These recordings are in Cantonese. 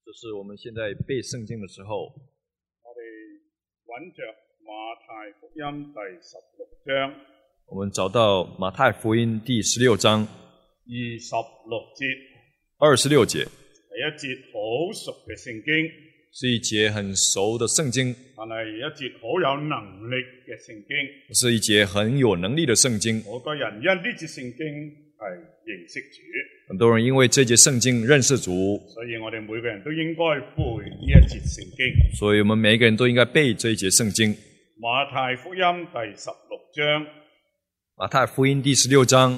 这是我们现在背圣经的时候， 我哋揾着馬太福音第16章， 我们找到马太福音第16章 26節， 26節， 係一節好熟嘅聖經， 是一節很熟的聖經， 但係一節好有能力嘅聖經。 是一節很有能力的聖經。 好多人因呢節聖經係認識主， 很多人因為這節聖經認識主， 所以我哋每個人都應該背呢一節聖經。 所以我們每一個人都應該背這一節聖經。 馬太福音第16章， 馬太福音第16章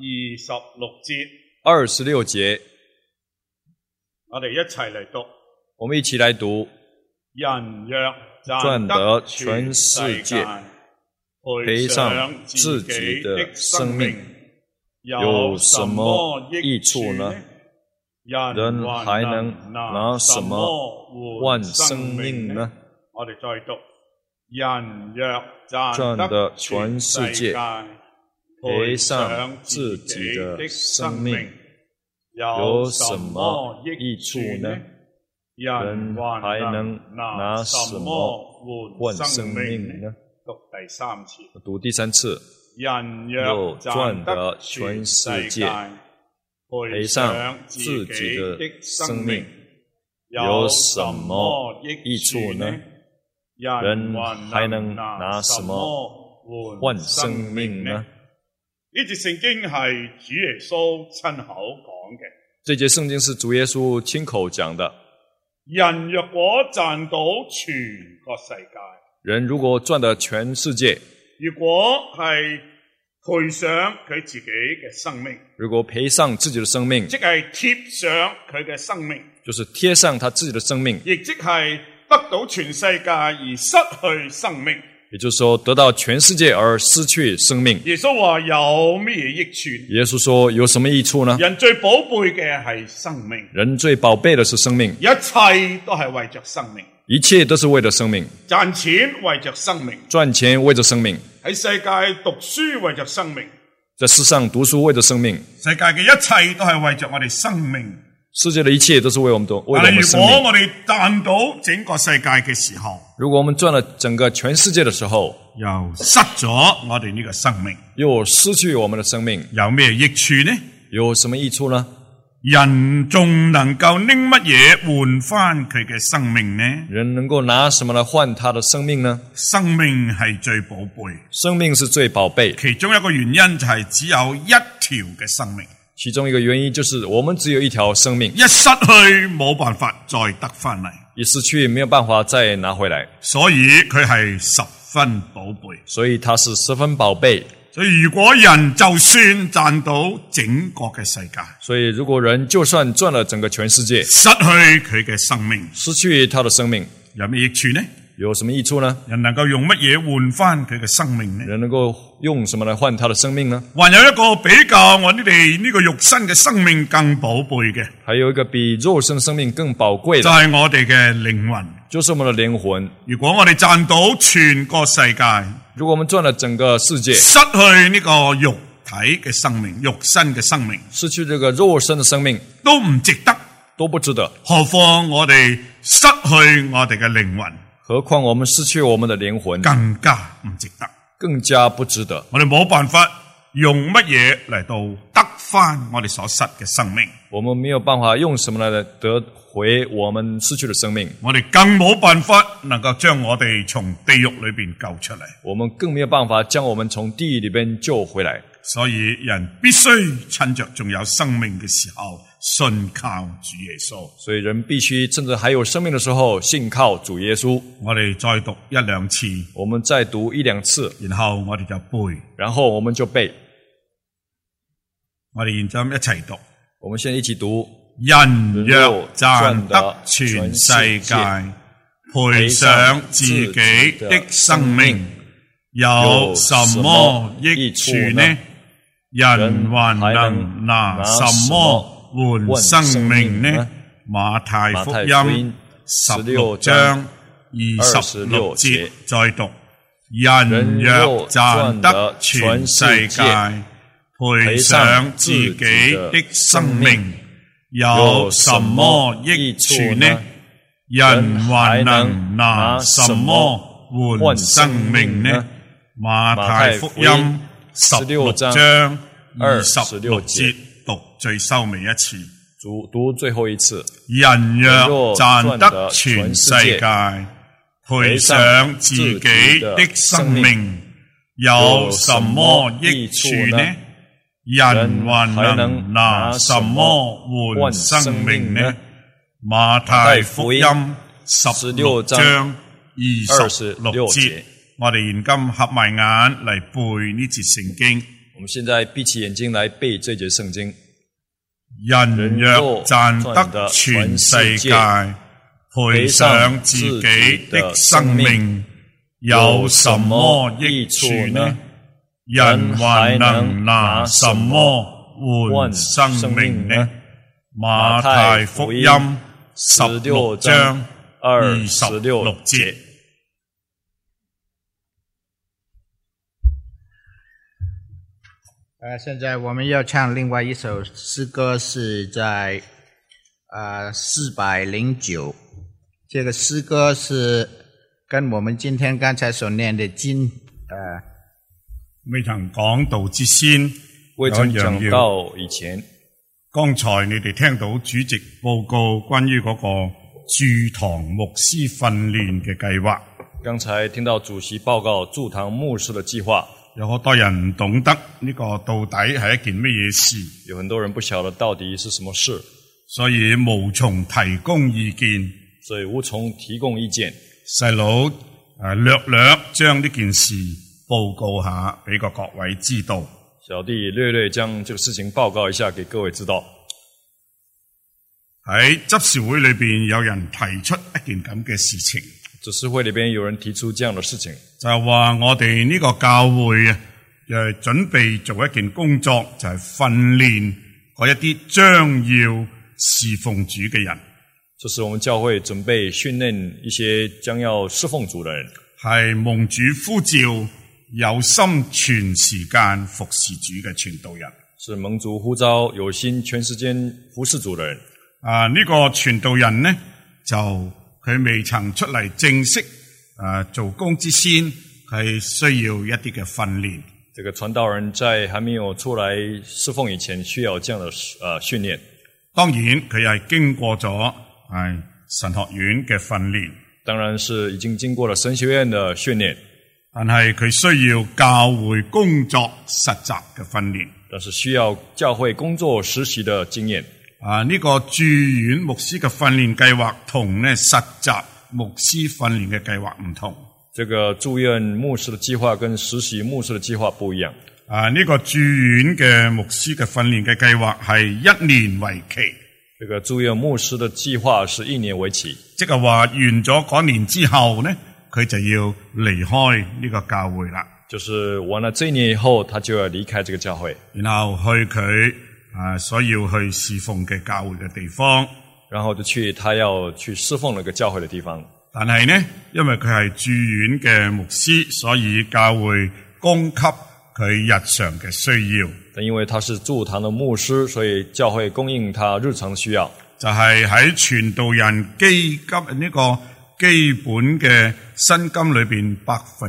26節， 26節， 我哋一齊嚟讀。 我們一起來讀。 人若賺得全世界，賠上自己的生命，有什麼益處呢？人還能拿什麼換生命呢？ 我哋再讀。人若賺得全世界，賠上自己的生命，有什麼益處呢？人還能拿什麼換生命呢？ 讀第三次。 讀第三次。 人若賺得全世界，賠上自己的生命，有什麼益處呢？人還能拿什麼換生命呢？呢節聖經係主耶穌親口講嘅。 這節聖經是主耶穌親口講的。 人若果賺到全個世界， 人如果賺得全世界， 如果係賠上佢自己嘅生命， 如果賠上自己的生命， 即係貼上佢嘅生命， 就是貼上他自己的生命， 亦即係得到全世界而失去生命。 也就是說，得到全世界而失去生命。 耶穌話有咩益處？ 耶穌說有什麼益處呢？ 人最寶貝嘅係生命， 人最寶貝的是生命， 一切都係為着生命， 一切都是為了生命。 賺錢為着生命， 賺錢為着生命， 喺世界讀書為着生命， 在世上讀書為着生命， 世界嘅一切都係為着我哋生命。 世界的一切都是為我們生命。 但係如果我哋賺到整個世界嘅時候， 如果我們賺了整個全世界的時候， 又失咗我哋呢個生命， 又失去我們的生命， 有咩益處呢？ 有什麼益處呢？ 人仲能夠拎乜嘢換翻佢嘅生命呢？ 人能夠拿什麼來換他的生命呢？ 生命係最寶貝， 生命是最寶貝。 其中一個原因就係只有一條嘅生命。 其中一個原因就是我們只有一條生命， 一失去冇辦法再得翻嚟， 一失去沒有辦法再拿回來， 所以佢係十分寶貝， 所以它是十分寶貝。 所以如果人就算賺到整個嘅世界， 所以如果人就算賺了整個全世界， 失去佢嘅生命， 失去他的生命， 有咩益處呢？ 有什麼益處呢？ 人能夠用乜嘢換翻佢嘅生命呢？ 人能夠用什麼來換他的生命呢？ 還有一個比較我哋呢個肉身嘅生命更寶貝嘅， 還有一個比肉身生命更寶貴的， 就係我哋嘅靈魂， 就是我們的靈魂。 如果我哋賺到全個世界， 如果我們賺了整個世界， 失去呢個肉體嘅生命，肉身嘅生命， 失去這個肉身的生命， 都唔值得， 都不值得。 何況我哋失去我哋嘅靈魂， 何況我們失去我們的靈魂， 更加唔值得， 更加不值得。 我哋冇辦法用乜嘢嚟到得翻我哋所失嘅生命， 我們沒有辦法用什麼來得回我們失去的生命， 我哋更冇辦法能夠將我哋從地獄裏邊救出嚟， 我們更沒有辦法將我們從地獄裏邊救回來。 所以人必須趁着仲有生命嘅時候信靠主耶穌。 所以人必須趁着還有生命的時候信靠主耶穌。 我哋再讀一兩次， 我們再讀一兩次， 然後我哋就背， 然後我們就背。 我哋現在一齊讀。 我們現在一起讀。 人若賺得全世界，賠上自己的生命，有什麼益處呢？人還能拿什麼換生命呢？馬太福音16章26節再讀。人若賺得全世界，賠上自己的生命， 有什麼益處呢？人還能拿什麼換生命呢？馬太福音16章26節，讀最收尾一次。 讀最後一次。 人若賺得全世界，賠上自己的生命，有什麼益處呢？人還能拿什麼換生命呢？馬太福音16章26節，我哋現今合埋眼嚟背呢節聖經。 我們現在閉起眼睛來背這節聖經。 人若賺得全世界，賠上自己的生命，有什麼益處呢？人還能拿什麼換生命呢？馬太福音16章26節。 现在我们要唱另外一首诗歌，是在409。这个诗歌是跟我们今天刚才所念的經未曾講道之先， 未曾講道以前， 剛才你哋聽到主席報告關於嗰個駐堂牧師訓練嘅計劃。 剛才聽到主席報告駐堂牧師的計劃。 有好多人唔懂得呢個到底係一件乜嘢事， 有很多人不曉得到底是什麼事， 所以無從提供意見。細佬略略將呢件事報告下俾個各位知道。 小弟略略將這個事情報告一下給各位知道。 喺執事會裏邊有人提出一件咁嘅事情。 執事會裏邊有人提出這樣的事情， 就係話我哋呢個教會啊，準備做一件工作，就係訓練嗰一啲將要侍奉主嘅人。 就是我們教會準備訓練一些將要侍奉主的人， 係蒙主呼召有心全時間服侍主嘅傳道人。 是蒙主呼召有心全時間服侍主的人。 呢個傳道人呢，就佢未曾出嚟正式做工之先，佢需要一啲嘅訓練。 這個傳道人在還沒有出來侍奉以前，需要這樣的訓練。 當然佢係經過咗神學院嘅訓練， 當然是已經經過了神學院的訓練。 但係佢需要教會工作實習嘅訓練， 但是需要教會工作實習的經驗。 呢個駐院牧師嘅訓練計劃同呢實習牧師訓練嘅計劃唔同。 這個駐院牧師的計劃跟實習牧師的計劃不一樣。 呢個駐院嘅牧師嘅訓練嘅計劃係1年為期。 這個駐院牧師的計劃是1年為期。 即係話完咗嗰年之後呢，佢就要離開呢個教會啦。 就是完了這一年以後，他就要離開這個教會， 然後去佢所要去侍奉嘅教會嘅地方， 然後就去他要去侍奉那個教會嘅地方。 但係呢，因為佢係駐院嘅牧師，所以教會供給佢日常嘅需要。 但因為他是駐堂的牧師，所以教會供應他日常需要。 就係喺傳道人基金呢個基本嘅薪金裏邊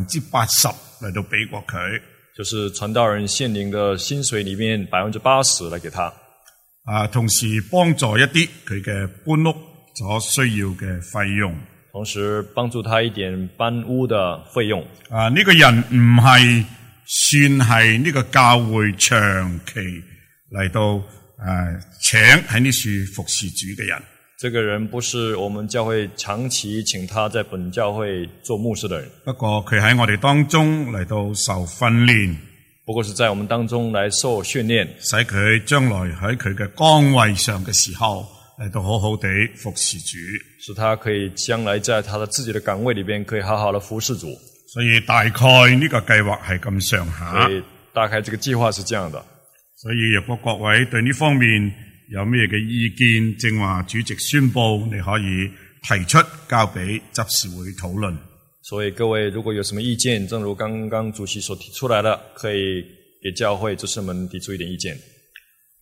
80%嚟到俾過佢。 就是傳道人現領的薪水裏面80%來給他。 同時幫助一啲佢嘅搬屋所需要嘅費用。 同時幫助他一點搬屋的費用。 呢個人唔係算係呢個教會長期嚟到請喺呢處服侍主嘅人。 這個人不是我們教會長期請他在本教會做牧師的人。不過佢喺我哋當中嚟到受訓練。 不過是在我們當中來受訓練， 使佢將來喺佢嘅崗位上嘅時候嚟到好好地服侍主。 使他可以將來在他的自己的崗位裏邊可以好好的服侍主。 所以大概呢個計劃係咁上下。 所以大概這個計劃是這樣的。 所以若果各位對呢方面有咩嘅意見，正話主席宣布，你可以提出交俾執事會討論。 所以各位如果有什麼意見，正如剛剛主席所提出來的，可以給教會執事們提出一點意見。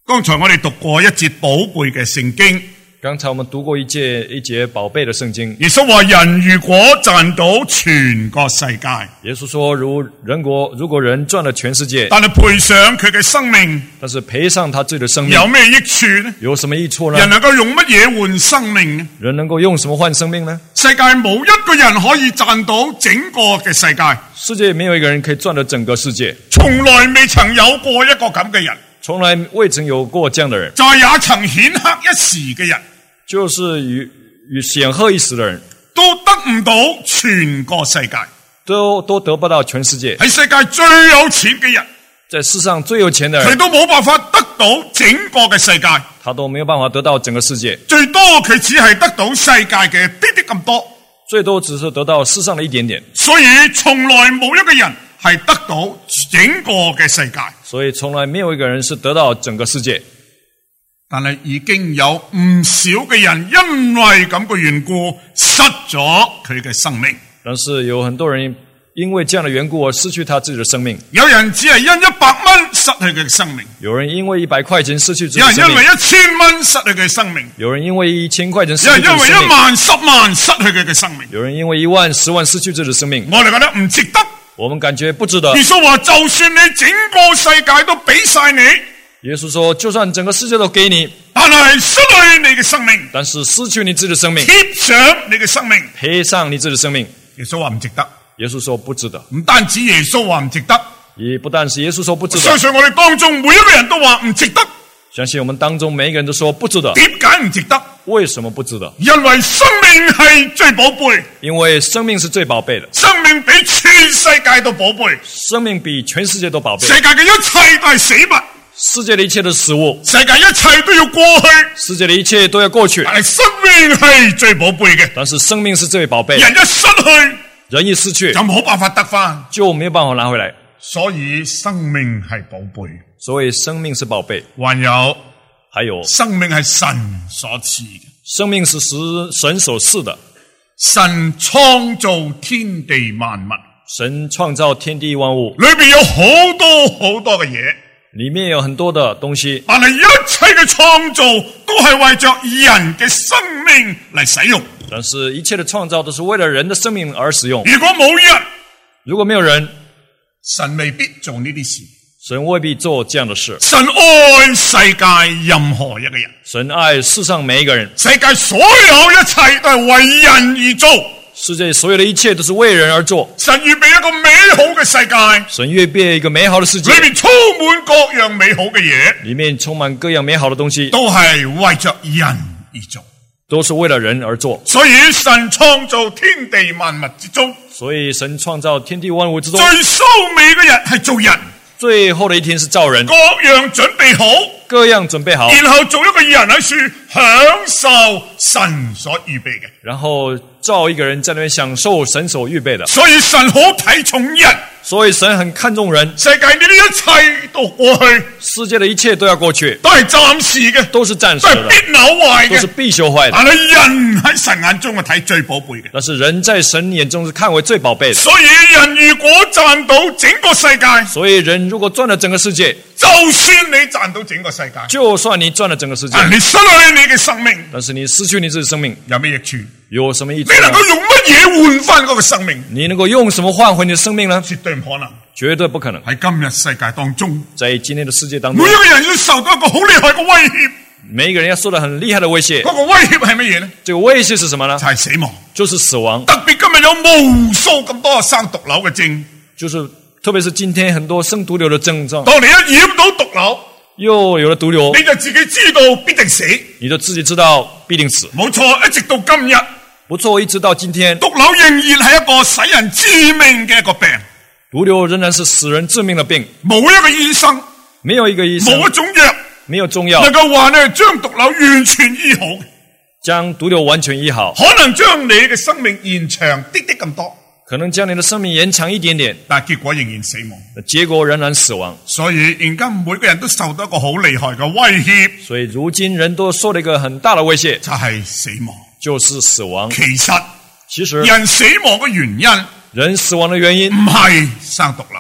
剛才我哋讀過一節寶貝嘅聖經， 剛才我們讀過一節寶貝的聖經。 耶穌話：人如果賺到全個世界， 耶穌說，如果人賺了全世界， 但係賠上佢嘅生命， 但是賠上他自己的生命， 有咩益處呢？ 有什麼益處呢？ 人能夠用乜嘢換生命呢？ 人能夠用什麼換生命呢？ 世界冇一個人可以賺到整個嘅世界， 世界沒有一個人可以賺到整個世界， 從來未曾有過一個咁嘅人， 從來未曾有過這樣的人， 就係也曾顯赫一時嘅人， 就是與顯赫一時的人， 都得唔到全個世界， 都得不到全世界。 喺世界最有錢嘅人， 在世上最有錢的人， 佢都冇辦法得到整個嘅世界， 他都沒有辦法得到整個世界， 最多佢只係得到世界嘅啲啲咁多， 最多只是得到世上的一點點。 所以從來冇一個人係得到整個嘅世界， 所以從來沒有一個人是得到整個世界。 但係已經有唔少嘅人因為咁嘅緣故失咗佢嘅生命。 但是有很多人因為這樣的緣故而失去他自己的生命。 有人只係因100蚊失去佢嘅生命， 有人因為100塊錢失去自己有的生命。 人因為1000蚊失去佢嘅生命， 有人因為1000塊錢失有人去自己的生命。 因為1萬10萬失去佢嘅生命。 有人因為1萬10萬失去自己的生命。 我哋覺得唔值得。 我們感覺不值得。 耶穌話：就算你整個世界都俾晒你， 耶穌說，就算整個世界都給你， 但係失去你嘅生命， 但是失去你自己的生命， 貼上你嘅生命， 賠上你自己的生命。 耶穌話唔值得。 耶穌說不值得。 唔單止耶穌話唔值得， 也不但是耶穌說不值得， 相信我哋當中每一個人都話唔值得。 相信我們當中每一個人都說不值得。 點解唔值得？ 為什麼不值得？ 因為生命係最寶貝， 因為生命是最寶貝的， 生命比全世界都寶貝， 生命比全世界都寶貝。 世界嘅一切都係死物， 世界的一切都是死物， 世界一切都要過去， 世界的一切都要過去， 但係生命係最寶貝嘅。 但是生命是最寶貝。 人一失去， 人一失去就冇辦法得返， 就沒有辦法拿回來。 所以生命係寶貝， 所以生命是寶貝。還有生命係神所賜嘅， 生命是神所賜的。 神創造天地萬物， 神創造天地萬物， 裏面有好多好多嘅嘢， 裏面有很多的東西， 但係一切嘅創造都係為着人嘅生命嚟使用。 但是一切的創造都是為了人的生命而使用。 如果冇人， 如果沒有人， 神未必做呢啲事。 神未必做這樣的事。 神愛世界任何一個人， 神愛世上每一個人。 世界所有一切都係為人而做， 世界所有的一切都是為人而做。 神預備一個美好嘅世界， 神預備一個美好的世界， 裏面充滿各樣美好嘅嘢， 裏面充滿各樣美好的東西， 都係為着人而做， 都是為了人而做。 所以神創造天地萬物之中， 所以神創造天地萬物之中， 最收尾嘅日係做人， 最後的一天是造人， 各樣準備好， 各樣準備好， 然後做一個人喺處享受神所預備嘅， 然後造一個人在那邊享受神所預備的。 所以神好睇重人， 所以神很看重人。 世界呢啲一切都過去， 世界的一切都要過去， 都係暫時嘅， 都是暫時的， 都係必朽壞嘅， 都是必朽壞的。 但係人喺神眼中係睇最寶貝嘅， 但是人在神眼中是看為最寶貝的。 所以人如果賺到整個世界， 所以人如果賺了整個世界， 就算你賺到整個世界， 就算你賺了整個世界， 你失去你嘅生命， 但是你失去你自己生命， 有咩益處？ 有什麼益處？ 你能夠用乜嘢換翻嗰個生命？ 你能夠用什麼換回你的生命呢？ 絕對唔可能， 絕對不可能。 喺今日世界當中， 在今天的世界當中， 每一個人都受到一個好厲害嘅威脅。 每一個人要受到很厲害的威脅。 嗰個威脅係乜嘢呢？ 這個威脅是什麼呢？ 就係死亡， 就是死亡。 特別今日有無數咁多生毒瘤嘅症， 就是特別是今天很多生毒瘤的症狀。 當你一染到毒瘤， 又有了毒瘤， 你就自己知道必定死。 你就自己知道必定死。 冇錯，一直到今日， 不錯，一直到今天， 毒瘤仍然係一個使人致命嘅一個病。 毒瘤仍然是使人致命的病。 冇一個醫生， 沒有一個醫生， 冇一種藥， 沒有中藥能夠話呢將毒瘤完全醫好， 將毒瘤完全醫好， 可能將你嘅生命延長啲啲咁多， 可能將你的生命延長一點點， 但結果仍然死亡。 結果仍然死亡。 所以而家每個人都受到一個好厲害嘅威脅， 所以如今人都受了一個很大的威脅， 就係死亡， 就是死亡。 其實人死亡嘅原因， 人死亡的原因唔係生毒瘤，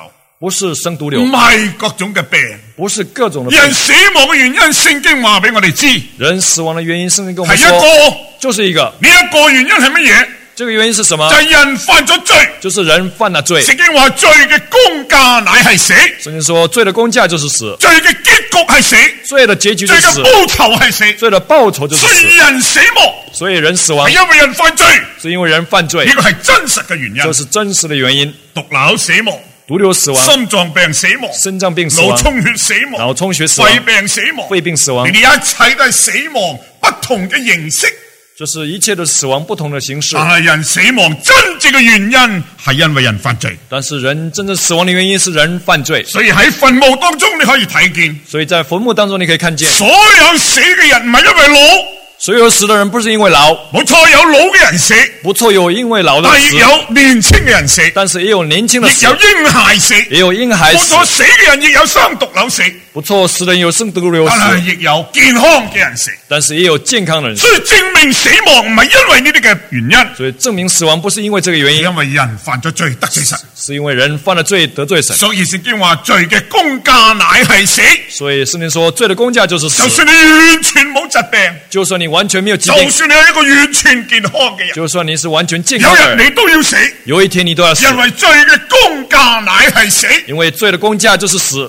不是生毒瘤， 唔係各種嘅病。 不是各種的病。 人死亡嘅原因，聖經話俾我哋知， 人死亡的原因，聖經跟我們係一說， 個， 就是一個。 呢一個原因係乜嘢？ 這個原因是什麼？ 就係人犯咗罪。 就是人犯了罪。 聖經話罪嘅工價乃係死， 聖經說罪的工價就是死， 罪嘅結局係死， 罪的結局就是死， 罪嘅報酬係死， 罪的報酬就是所以死。 人死亡所以人死亡係因為人犯罪， 是因為人犯罪呢，個係真實嘅原因。 這是真實的原因。 毒瘤死亡， 毒瘤死亡， 心臟病死亡， 心臟病死腦亡， 充血死亡， 腦充血死亡， 肺病死亡， 肺病死亡呢，啲一切都係死亡不同嘅形式。 就是一切都是死亡不同的形式。 但係人死亡真正嘅原因係因為人犯罪， 但是人真正死亡的原因是人犯罪。 所以喺墳墓當中你可以睇見， 所以在墳墓當中你可以看見， 所有死嘅人唔係因為老， 所有死的人不是因為老， 冇錯，有老嘅人死， 不錯，有因為老的死， 但亦有年輕嘅人死， 但是也有年輕的死， 亦有嬰孩死， 也有嬰孩死。 冇錯，死嘅人亦有生毒瘤死， 不錯，死人有生毒瘤但係死， 亦有健康嘅人死。 但是也有健康的人死。 所以證明死亡唔係因為呢啲嘅原因， 所以證明死亡不是因為這個原因， 因為人犯咗罪得罪神。 是因為人犯了罪得罪神。 所以聖經話罪嘅工價乃係死， 所以聖經說罪的工價就是死。 就算你完全冇疾病， 就算你完全沒有疾病， 就算你係一個完全健康嘅人， 就算你是完全健有康的人， 日你都要死， 有一天你都要死， 因為罪嘅工價乃係死。 因為罪的工價就是死。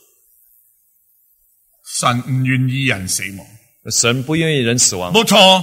神唔願意人死亡， 神不願意人死亡， 冇錯，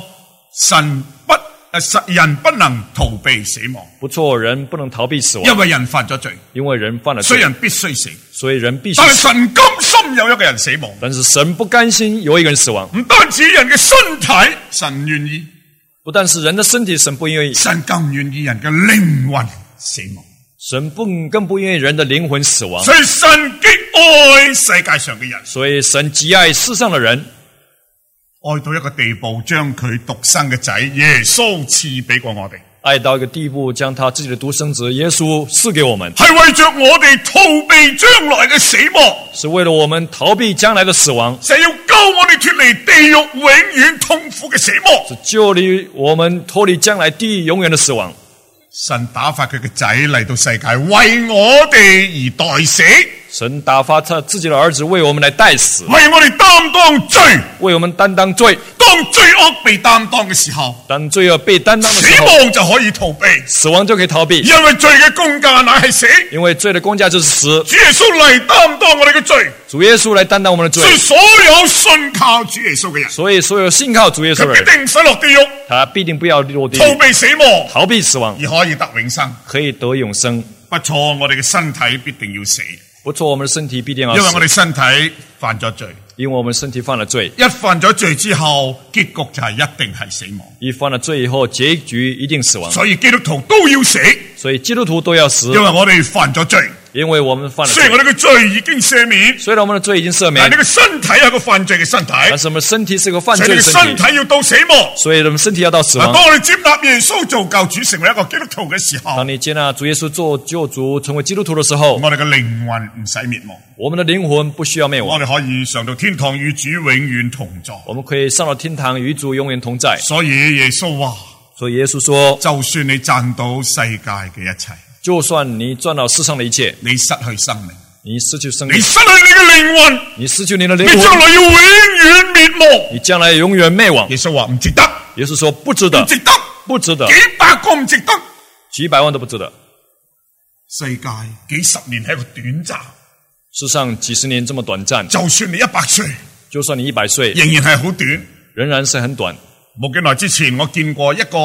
人不能逃避死亡， 不錯，人不能逃避死亡， 因為人犯咗罪， 因為人犯了罪， 所以人必須死。 所以人必須但係死。 神甘心有一個人死亡， 但是神不甘心有一個人死亡， 唔單止人嘅身體，神唔願意， 不但是人的身體神不願意， 神更唔願意人嘅靈魂死亡。 神更不願意人的靈魂死亡。 所以神極愛世界上嘅人， 所以神極愛世上的人， 愛到一個地步，將佢獨生嘅仔耶穌賜俾過我哋， 愛到一個地步，將他自己的獨生子耶穌賜給我們， 係為着我哋逃避將來嘅死亡， 是為了我們逃避將來的死亡， 就要救我哋脫離地獄永遠痛苦嘅死亡。 是救離我們脫離將來地獄永遠的死亡。 神打發佢嘅仔嚟到世界，為我哋而代死， 神打發他自己的兒子為我們來代死， 為我哋擔當罪。 為我們擔當罪。 當罪惡被擔當嘅時候， 當罪惡被擔當的死時候， 亡就可以逃避， 死亡就可以逃避， 因為罪嘅工價乃係死。 因為罪的工價就是死。 主耶穌嚟擔當我哋嘅罪， 主耶穌來擔當我們的罪， 所以所有信靠主耶穌嘅人， 所以所有信靠主耶穌的人， 佢必定唔使落地獄， 他必定不要落地逃獄， 避死亡， 逃避死亡， 而可以得永生。 可以得永生。 不錯，我哋嘅身體必定要死， 不錯，我們的身體必定要死， 因為我哋身體犯咗罪。 因為我們身體犯了罪， 一犯咗罪之後，結局就係一定係死亡。 一犯了罪以後，結局一定死亡。 所以基督徒都要死， 所以基督徒都要死， 因為我哋犯咗罪。 因為我們犯了罪。 雖然我哋嘅罪已經赦免， 雖然我們的罪已經赦免但係，你嘅身體係個犯罪嘅身體， 但是我們身體是個犯所以你嘅罪的身體， 身體要到死亡。 所以我們身體要到死亡。 當我哋接納耶穌做救主，成為一個基督徒嘅時候， 當你接納主耶穌做救主，成為基督徒的時候， 我哋嘅靈魂唔使滅亡， 我們的靈魂不需要滅亡， 我哋可以上到天堂與主永遠同在。 我們可以上到天堂與主永遠同在。 所以耶穌話， 所以耶穌說， 就算你賺到世界嘅一切， 就算你賺到世上的一切， 你失去生命， 你失去生命， 你失去你嘅靈魂， 你失去你的靈你將魂， 來要永遠滅亡。 你將來永遠滅亡。 耶穌話唔值得， 耶穌說不值得唔，值得， 不值得， 幾百個唔值得。 幾百萬都不值得。 世界幾十年係一個短暫， 世上幾十年這麼短暫， 就算你100歲， 就算你100歲， 仍然係好短。 仍然是很短。 冇幾耐之前，我見過一個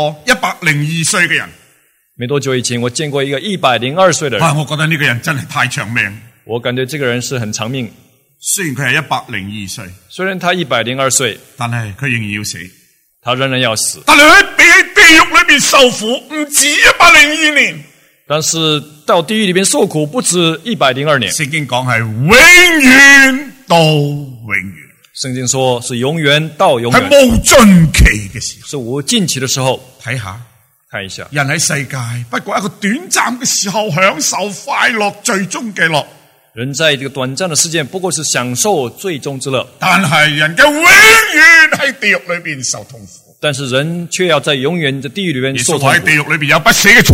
102歲嘅人， 沒多久以前，我見過一個102歲的人， 我覺得呢個人真係太長命。 我感覺這個人是很長命。 雖然佢係102歲， 雖然他102歲， 但係佢仍然要死。 他仍然要死。 但係佢比喺地獄裏邊受苦唔止102年， 但是到地獄裏邊受苦不止102年。 聖經講係永遠到永遠， 聖經說是永遠到永係遠， 無盡期嘅時候。 是無盡期的時候。 睇下， 看一下， 人喺世界不過一個短暫嘅時候享受快樂最終嘅樂， 人在這個短暫的事件不過是享受最終之樂， 但係人嘅永遠喺地獄裏邊受痛苦。 但是人卻要在永遠的地獄裏邊耶穌受痛苦。 喺地獄裏邊有不死嘅蟲，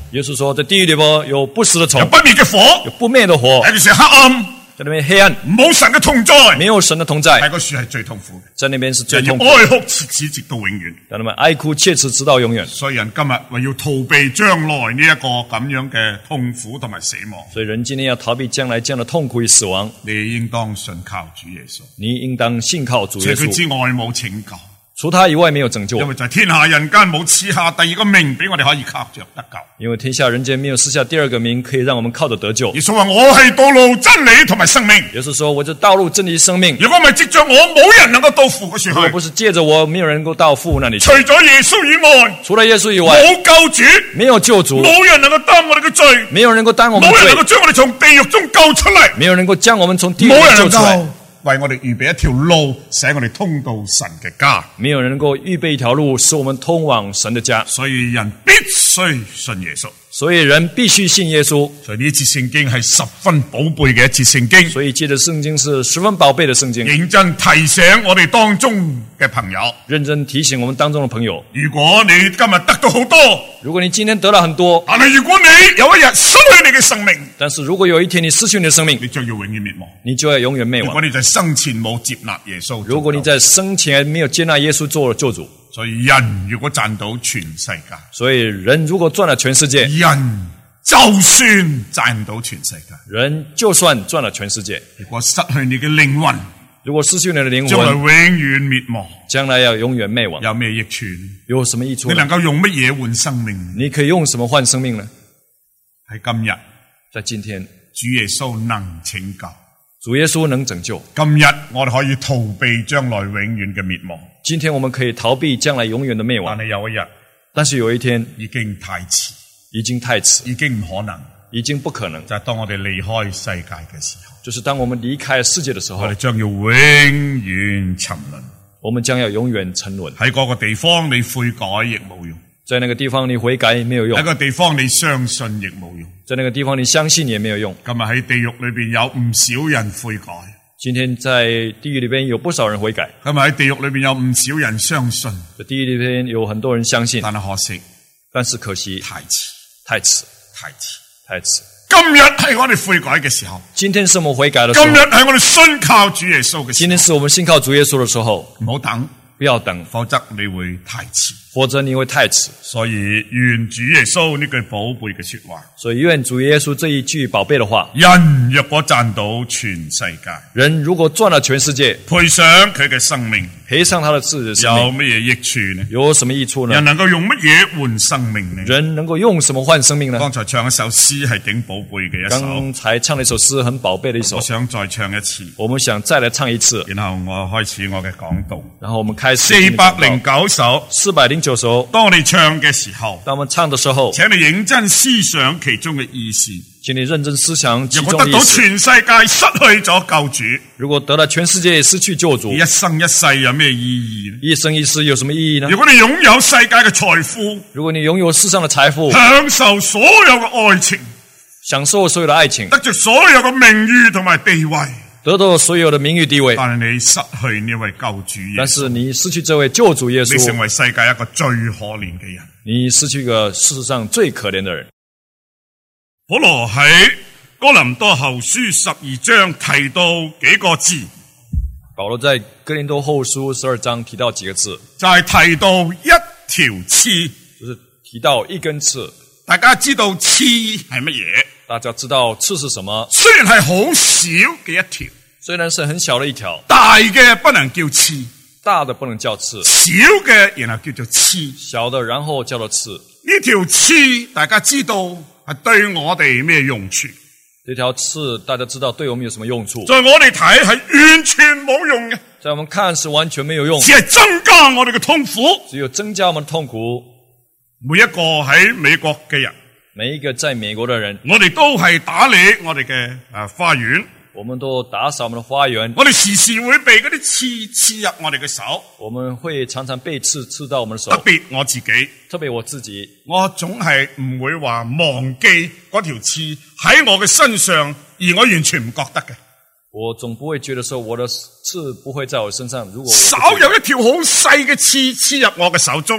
耶穌說，在地獄裏邊有不死的蟲有，不滅嘅火， 有不滅的火， 喺個時候黑暗， 在那邊黑暗， 冇神嘅同在， 沒有神的同在， 喺個樹係最痛苦嘅， 在那邊是最人要痛苦， 哀哭切齒直到永遠。 讓他們哀哭切齒直到永遠。 所以人今日為要逃避將來呢一個咁樣嘅痛苦同埋死亡， 所以人今天要逃避將來這樣的痛苦與死亡， 你應當信靠主耶穌， 你應當信靠主耶穌， 除佢之外冇拯救。 除他以外沒有拯救， 因為在天下人間冇賜下第二個名俾我哋可以靠着得救。 因為天下人間沒有賜下第二個名可以讓我們靠着得救。 耶穌話我係道路真理同埋生命， 耶穌說我是道路真理生命， 如果唔係藉着我，冇人能夠到父嗰處去。 如果不是借着我，沒有人能夠到父那裡去。 除咗耶穌以外， 除了耶穌以外， 冇救主， 沒有救主， 冇人能夠擔我哋嘅罪， 沒有人能夠擔我們的罪， 冇人能夠將我哋從地獄中救出嚟， 沒有人能夠將我們從地獄冇人能中救出來， 夠為我哋預備一條路，使我哋通到神嘅家。 沒有人能夠預備一條路，使我們通往神的家。 所以人必須信耶穌。 所以人必須信耶穌。 所以呢一節聖經係十分寶貝嘅一節聖經。 所以借着聖經是十分寶貝的聖經。 認真提醒我哋當中嘅朋友， 認真提醒我們當中的朋友， 如果你今日得到好多， 如果你今天得到很多， 但係如果你有一日失去你嘅生命， 但是如果有一天你失去你的生命， 你將要永遠滅亡。 你就要永遠滅亡。 如果你在生前冇接納耶穌， 如果你在生前沒有接納耶穌做救主， 所以人如果賺到全世界， 所以人如果賺了全世界， 人就算賺唔到全世界， 人就算賺了全世界， 如果失去你嘅靈魂， 如果失去你的靈將來永魂， 遠滅亡， 將來要永遠滅亡， 有咩益處？ 有什麼益處呢？ 你能夠用乜嘢換生命？ 你可以用什麼換生命呢？ 喺今日， 在今天， 主耶穌能拯救。 主耶穌能拯救。 今日我哋可以逃避將來永遠嘅滅亡， 今天我們可以逃避將來永遠的滅亡， 但係有一日， 但是有一天已經太遲， 已經太遲， 已經唔可能， 已經不可能。 就係當我哋離開世界嘅時候， 就是當我們離開世界的時候， 我哋將要永遠沉淪。 我們將要永遠沉淪。 喺嗰個地方你悔改亦冇用， 在那個地方你悔改沒有用， 喺個地方你相信亦冇用。 在那個地方你相信也沒有用。 今日喺地獄裏邊有唔少人悔改， 今天在地獄裏邊有不少人悔改， 今日喺地獄裏邊有唔少人相信， 在地獄裏邊有很多人相信， 但係可惜， 但是可惜太遲， 太遲， 太遲。 太遲。 今日係我哋悔改嘅時候， 今天是我們悔改的時候， 今日係我哋信靠主耶穌嘅時候， 今天是我們信靠主耶穌的時候， 唔好等， 不要等， 否則你會太遲。 否則你會太遲。 所以願主耶穌呢句寶貝嘅說話， 所以願主耶穌這一句寶貝的話， 人若果賺到全世界， 人如果賺了全世界， 賠上佢嘅生命， 賠上他的自己的生命， 有乜嘢益處呢？ 有什麼益處呢？ 人能夠用乜嘢換生命呢？ 人能夠用什麼換生命呢？ 剛才唱一首詩係頂寶貝嘅一首， 剛才唱了一首詩，很寶貝的一首我。想再唱一次， 我們想再來唱一次， 然後我開始我嘅講道。 然後我們開始 409首， 409首。 當我哋唱嘅時候， 當我們唱的時候， 請你認真思想其中嘅意思。 請你認真思想其如果得到中的意思。 全世界失去咗救主， 如果得到全世界失去救主， 一生一世有咩意義呢？ 一生一世有什麼意義呢如？果你擁有世界嘅財富， 如果你擁有世上的財富， 享受所有嘅愛情， 享受所有的愛情， 得着所有嘅名譽同埋地位， 得到所有的名譽地位， 但係你失去呢位救主耶穌， 但是你失去這位救主耶你成穌， 為世界一個最可憐嘅人。 你失去一個世上最可憐的人。 保羅喺哥林多後書12章提到幾個字， 保羅在哥林多後書12章提到幾個字， 就係提到一條刺。 就是提到一根刺。 大家知道刺係乜嘢？ 大家知道刺是什麼？ 雖然係好少嘅一條， 雖然是很小的一條， 大嘅不能叫刺， 大的不能叫刺， 小嘅然後叫做刺。 小的然後叫做刺。 呢條刺大家知道係對我哋咩用處？ 這條刺大家知道對我們有什麼用處？ 在我哋睇係完全冇用嘅， 在我們看是完全沒有用， 只係增加我哋嘅痛苦。 只有增加我們的痛苦。 每一個喺美國嘅人， 每一個在美國的人， 我哋都係打理我哋嘅花園， 我們都打掃我們的花園， 我哋時時會被嗰啲刺刺入我哋嘅手。 我們會常常被刺刺到我們的手。 特別我自己， 特別我自己， 我總係唔會話忘記嗰條刺喺我嘅身上，而我完全唔覺得嘅。 我總不會覺得說我的刺不會在我身上。如果我稍有一條好細嘅刺刺入我嘅手中，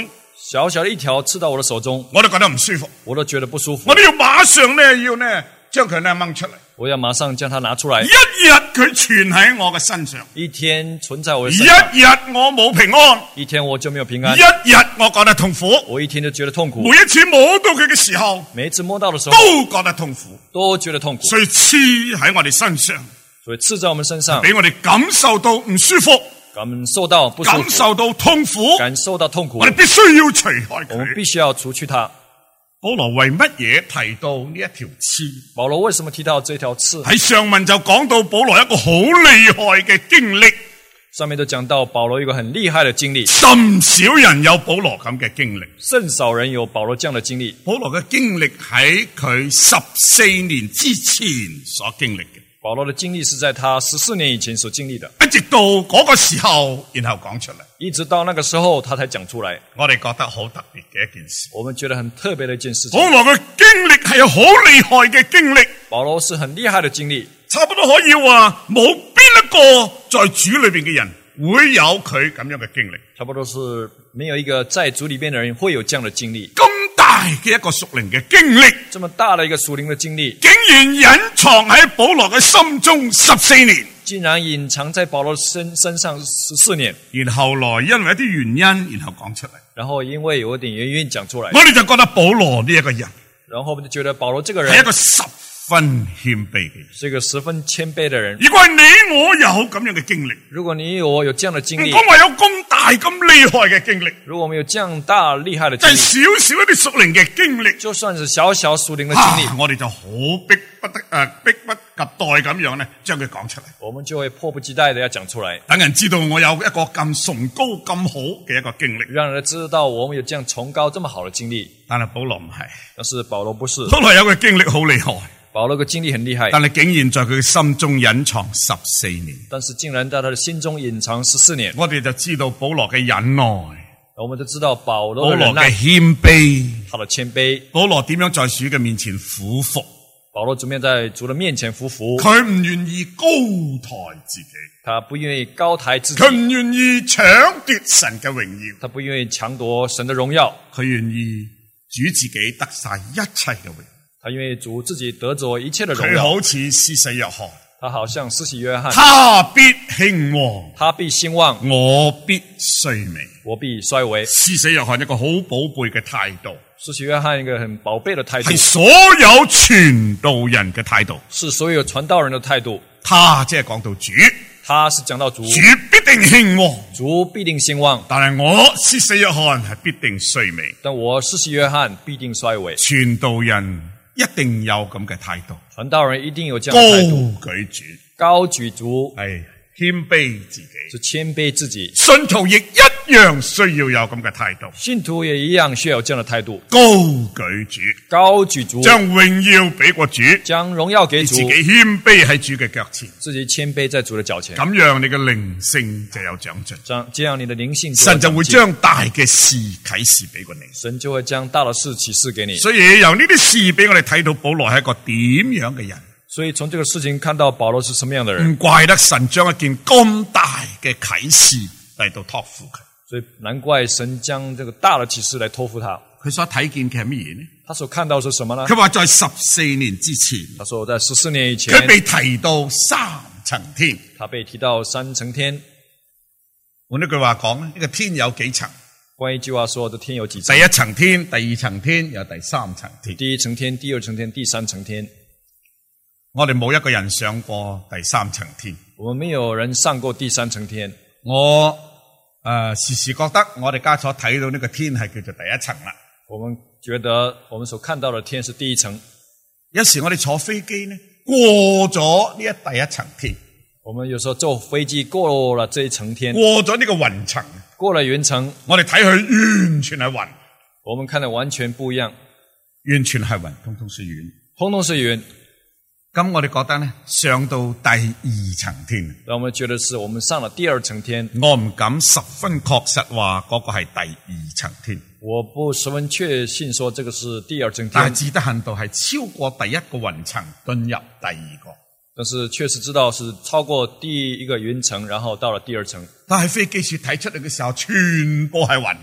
小小的一條刺到我的手中， 我都覺得唔舒服， 我都覺得不舒服。 我都要馬上咧要咧將佢咧掹出嚟。 我要馬上將它拿出來。 一日佢存喺我嘅身上， 一天存在我的身上， 一日我冇平安， 一天我就沒有平安。 一日我覺得痛苦， 我一天就覺得痛苦。 每一次摸到佢嘅時候， 每一次摸到的時候都覺得痛苦， 都覺得痛苦。 所以黐喺我哋身上， 所以刺在我們身上， 俾我哋感受到唔舒服， 感受到不舒服， 感受到痛苦， 感受到痛苦。 我哋必須要除開佢。 我們必須要除去它。 保羅為乜嘢提到呢一條刺？ 保羅為什麼提到這條刺？ 喺上文就講到保羅一個好厲害嘅經歷， 上面都講到保羅一個很厲害的經歷， 甚少人有保羅咁嘅經歷， 甚少人有保羅這樣的經歷。 保羅嘅經歷喺佢14年之前所經歷嘅。 保羅的經歷是在他14年以前所經歷的， 一直到嗰個時候，然後講出嚟， 一直到那個時候他才講出來。 我哋覺得好特別嘅一件事。 我們覺得很特別的一件事情。 保羅嘅經歷係好厲害嘅經歷， 保羅是很厲害的經歷， 差不多可以話冇邊一個在主裏邊嘅人會有佢咁樣嘅經歷。 差不多是沒有一個在主裏邊的人會有這樣的經歷。 咁大嘅一個屬靈嘅經歷， 這麼大的一個屬靈的經歷， 竟然隱藏喺保羅嘅心中14年， 竟然隱藏在保羅身上14年， 然後來因為一啲原因，然後講出嚟。 然後因為有一點原因講出來， 我哋就覺得保羅呢一個人， 然後我們就覺得保羅這個人係一個十分謙卑嘅人， 是一個十分謙卑的人。 如果係你我有咁樣嘅經歷， 如果你我有這樣的經歷， 唔講話有咁大咁厲害嘅經歷， 如果我們有這樣大厲害的經歷， 就係少少一啲屬靈嘅經歷， 就算是小小屬靈的經歷， 我哋就好迫不及待咁樣咧，將佢講出嚟。 我們就會迫不及待地要講出來， 等人知道我有一個咁崇高咁好嘅一個經歷， 讓人知道我們有這樣崇高這麼好的經歷。 但係保羅唔係， 但是保羅不是， 保羅有個經歷好厲害， 保羅個經歷很厲害， 但係竟然在佢嘅心中隱藏14年， 但是竟然在他的心中隱藏14年。 我哋就知道保羅嘅忍耐， 我們就知道保羅保羅的忍耐， 嘅謙卑， 他的謙卑， 保羅點樣在主嘅面前俯伏， 保羅怎麼樣在主的面前俯伏， 佢唔願意高抬自己， 他不願意高抬自己， 佢唔願意搶奪神嘅榮耀， 他不願意搶奪神的榮耀， 佢願意主自己得晒一切嘅榮耀， 他願意主自己得着一切的榮佢耀。 好似施洗約翰， 他好像施洗約翰， 他必興旺， 他必興旺， 我必衰微。 我必衰微。 施洗約翰一個好寶貝嘅態度， 施洗約翰一個很寶貝的態度， 係所有傳道人嘅態度， 是所有傳道人的態度。 他即係講到主， 他是講到主， 主必定興旺， 主必定興旺。 但係我施洗約翰係必定衰微， 但我施洗約翰必定衰微。 傳道人一定有咁嘅態度， 傳道人一定有這樣高的態度， 舉主， 高舉主， 係謙卑自己， 是謙卑自己。 信徒亦一樣需要有咁嘅態度， 信徒也一樣需要有這樣的態度， 高舉主， 高舉主， 將榮耀俾個主， 將榮耀給主， 自己謙卑喺主嘅腳前， 自己謙卑在主的腳前， 咁樣你嘅靈性就有長進， 這樣你的靈性神就會將大嘅事啟示俾過你， 神就會將大的事啟示給你。 所以由呢啲事俾我哋睇到保羅係一個點樣嘅人， 所以從這個事情看到保羅是什麼樣的人， 唔怪得神將一件咁大嘅啟示嚟到託付佢。 所以難怪神將這個大的啟示來託付他。 佢所睇見嘅係乜嘢呢？ 他所看到是什麼呢？ 佢話在14年之前， 他說在14年以前， 佢被提到3層天。 他被提到3層天。 換一句話講咧，呢個天有幾層？ 關於一句話說，這天有幾層？ 第一層天、第二層天，有第3層天。 第一層天、第二層天、第3層天。 我哋冇一個人上過第3層天。 我們沒有人上過第3層天。 我時時覺得我哋家所睇到呢個天係叫做第一層啦。 我們覺得我們所看到的天是第一層。 有時我哋坐飛機呢，過咗呢第一層天。 我們有時候坐飛機過了這一層天， 過咗呢個雲層， 過了雲層， 我哋睇佢完全係雲。 我們看得完全不一樣， 完全係雲，通通是雲， 通通是雲。 咁我哋覺得呢，上到第2層天， 讓我們覺得是我們上了第2層天。 我唔敢十分確實話嗰個係第2層天。 我不十分確信說這個是第2層天。 但係至得限度係超過第一個雲層進入第2個。 但是確實知道是超過第一個雲層，然後到了第2層。 但係飛機師睇出嚟嘅時候，全部係雲。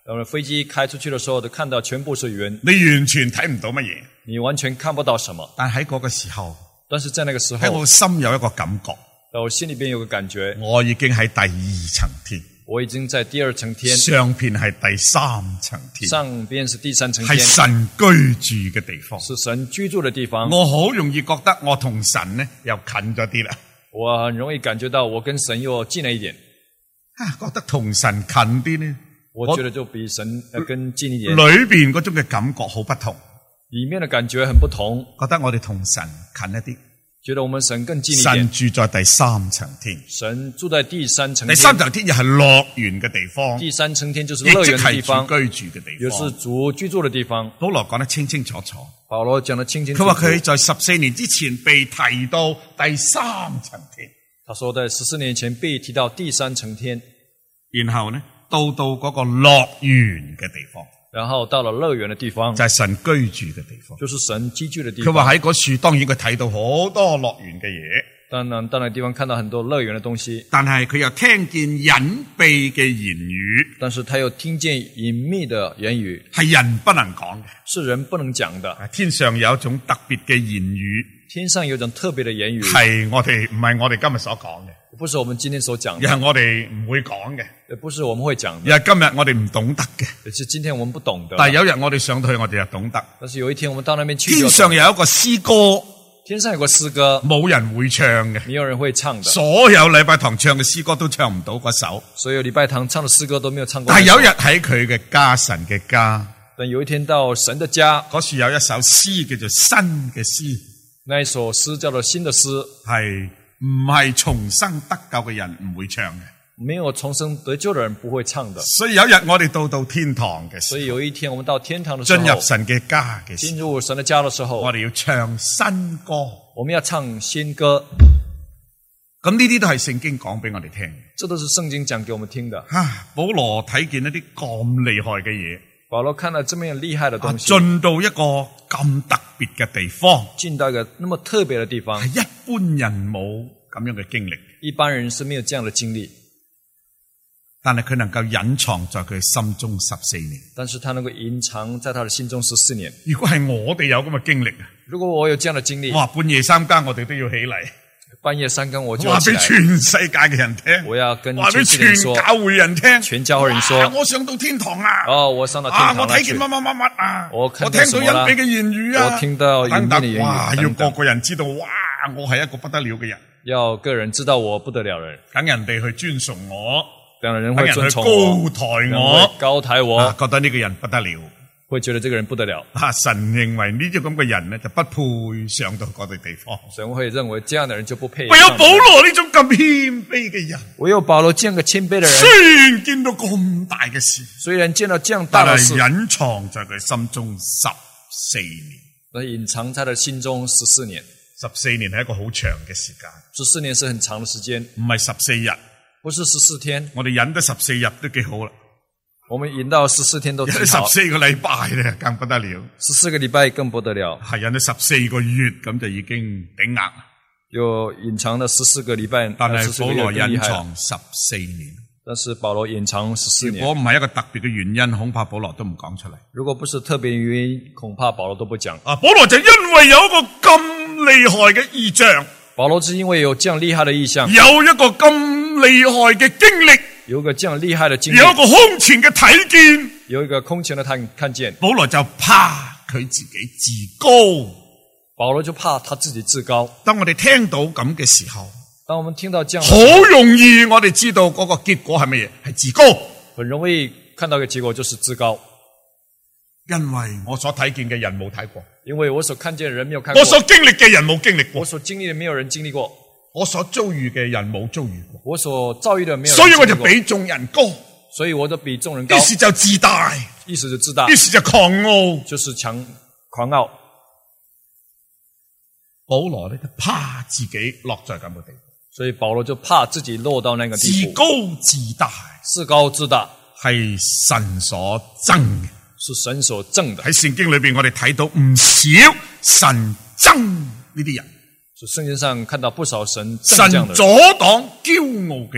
飛機開出去的時候，就看到全部是雲， 你完全睇唔到乜嘢。 你完全看不到什麼。 但喺嗰個時候， 但是在那個時候， 喺我心有一個感覺， 在我心裏邊有個感覺， 我已經喺第二層天， 我已經在第二層天， 上邊係第三層天， 上邊是第三層天， 係神居住嘅地方， 是神居住的地方。 我好容易覺得我同神呢又近咗啲啦， 我很容易感覺到我跟神又近了一點， 覺得同神近啲呢， 我覺得就比神更近一點。 裏邊嗰種嘅感覺好不同， 裏面的感覺很不同， 覺得我哋同神近一啲， 覺得我們神更近一點。 神住在第三層天， 神住在第三層天， 第三層天又係樂園嘅地方， 第三層天就是樂園嘅地方， 亦即係主居住嘅地方， 也是主居住嘅地方。 保羅講得清清楚楚， 保羅講得清清楚楚。 佢話佢在14年之前被提到第三層天， 他說在14年前被提到第三層天， 然後呢到嗰個樂園嘅地方， 然後到了樂園嘅地方， 就係神居住嘅地方， 就是神居住嘅地方。 佢話喺嗰處，當然佢睇到好多樂園嘅嘢， 當然到那地方看到很多樂園嘅東西， 但係佢又聽見隱秘嘅言語， 但是他又聽見隱秘嘅言語， 係人不能講嘅， 是人不能講的。 天上有一種特別嘅言語， 天上有一種特別嘅言語， 係唔係我哋今日所講嘅， 不是我們今天所講的， 而係我哋唔會講嘅， 不是我們會講的， 而係今日我哋唔懂得嘅， 而是今天我們不懂得。 但係有日我哋上到去，我哋就懂得。 但是有一天我們到那邊去， 天上有一個詩歌， 天上有個詩歌， 冇人會唱嘅， 沒有人會唱的， 所有禮拜堂唱嘅詩歌都唱唔到嗰首， 所有禮拜堂唱嘅詩歌都沒有唱過。 但係有日喺佢嘅家，神嘅家， 但有一天到神的家， 嗰處有一首詩叫做新嘅詩， 那一首詩叫做新的詩， 係唔係重生得救嘅人唔會唱嘅， 沒有重生得救的人不會唱的。 所以有一日我哋到天堂嘅時候， 所以有一天我們到天堂的時候， 進入神嘅家嘅時候， 進入神的家的時候， 我哋要唱新歌， 我們要唱新歌。 咁呢啲都係聖經講俾我哋聽， 這都是聖經講給我們聽的。 保羅睇見一啲咁厲害嘅嘢， 保羅看到這麼厲害的東西， 進到一個咁特別嘅地方， 進到一個那麼特別的地方， 係一般人冇咁樣嘅經歷， 一般人是沒有這樣的經歷， 但係佢能夠隱藏在佢心中14年。 但是他能夠隱藏在他的心中14年。 如果係我哋有咁嘅經歷， 如果我有這樣的經歷， 哇，半夜3更我哋都要起嚟， 半夜3更我就要起來， 話俾全世界嘅人聽， 我要跟話俾全教會人聽， 全教會人說， 我上到天堂啦！ 我上到天堂啦！ 我睇見乜乜乜乜啊！ 我聽到隱秘嘅言語啊！ 我聽到隱秘嘅言語， 哇！要個個人知道，哇！我係一個不得了嘅人， 要個人知道我不得了人， 等人哋去尊崇我， 等人會尊崇我，高抬我， 高抬我， 覺得呢個人不得了。 會覺得這個人不得了。 神認為呢啲咁嘅人呢，就不配上到嗰啲地方。 神會認為這樣的人就不配。 唯有保羅呢種咁謙卑嘅人， 唯有保羅這樣個謙卑的人， 雖然見到咁大嘅事， 雖然見到這樣大的事， 但係隱藏在佢心中14年。 隱藏在佢心中14年。 14年係一個好長嘅時間。 14年是很長的時間， 唔係14日， 不是14天。 我哋忍得14日都幾好啦。 我們忍到14天都挺好。 14個禮拜咧更不得了。 14個禮拜更不得了。 係忍到14個月咁就已經頂硬。 有隱藏了14個禮拜， 但係保羅隱藏14年。 但是保羅隱藏14年。 如果唔係一個特別嘅原因，恐怕保羅都唔講出嚟。 如果不是特別原因，恐怕保羅都不講。 保羅就因為有一個咁厲害嘅異象。 保羅是因為有這樣厲害的異象， 有一個咁厲害嘅經歷， 有一個這樣厲害的經歷， 有一個空前嘅睇見， 有一個空前的看見。 保羅就怕佢自己自高， 保羅就怕他自己自高。 當我哋聽到咁嘅時候， 當我們聽到這樣， 好容易我哋知道嗰個結果係乜嘢？係自高。 很容易看到一個結果就是自高。 因為我所睇見嘅人冇睇過， 因為我所看見的人沒有看過， 我所經歷嘅人冇經歷過， 我所經歷的沒有人經歷過， 我所遭遇嘅人冇遭遇過， 我所遭遇的沒有人經歷過， 所以我就比眾人高， 所以我就比眾人高， 於是就自大， 於是就自大， 於是就狂傲， 就是狂傲。 保羅呢就怕自己落在咁嘅地步， 所以保羅就怕自己落到那個地步， 自高自大， 自高自大係神所憎嘅。 是神所憎的。 喺聖經裏邊，我哋睇到唔少神憎呢啲人。 所以聖經上看到不少神憎這樣的人， 神阻擋驕傲嘅人，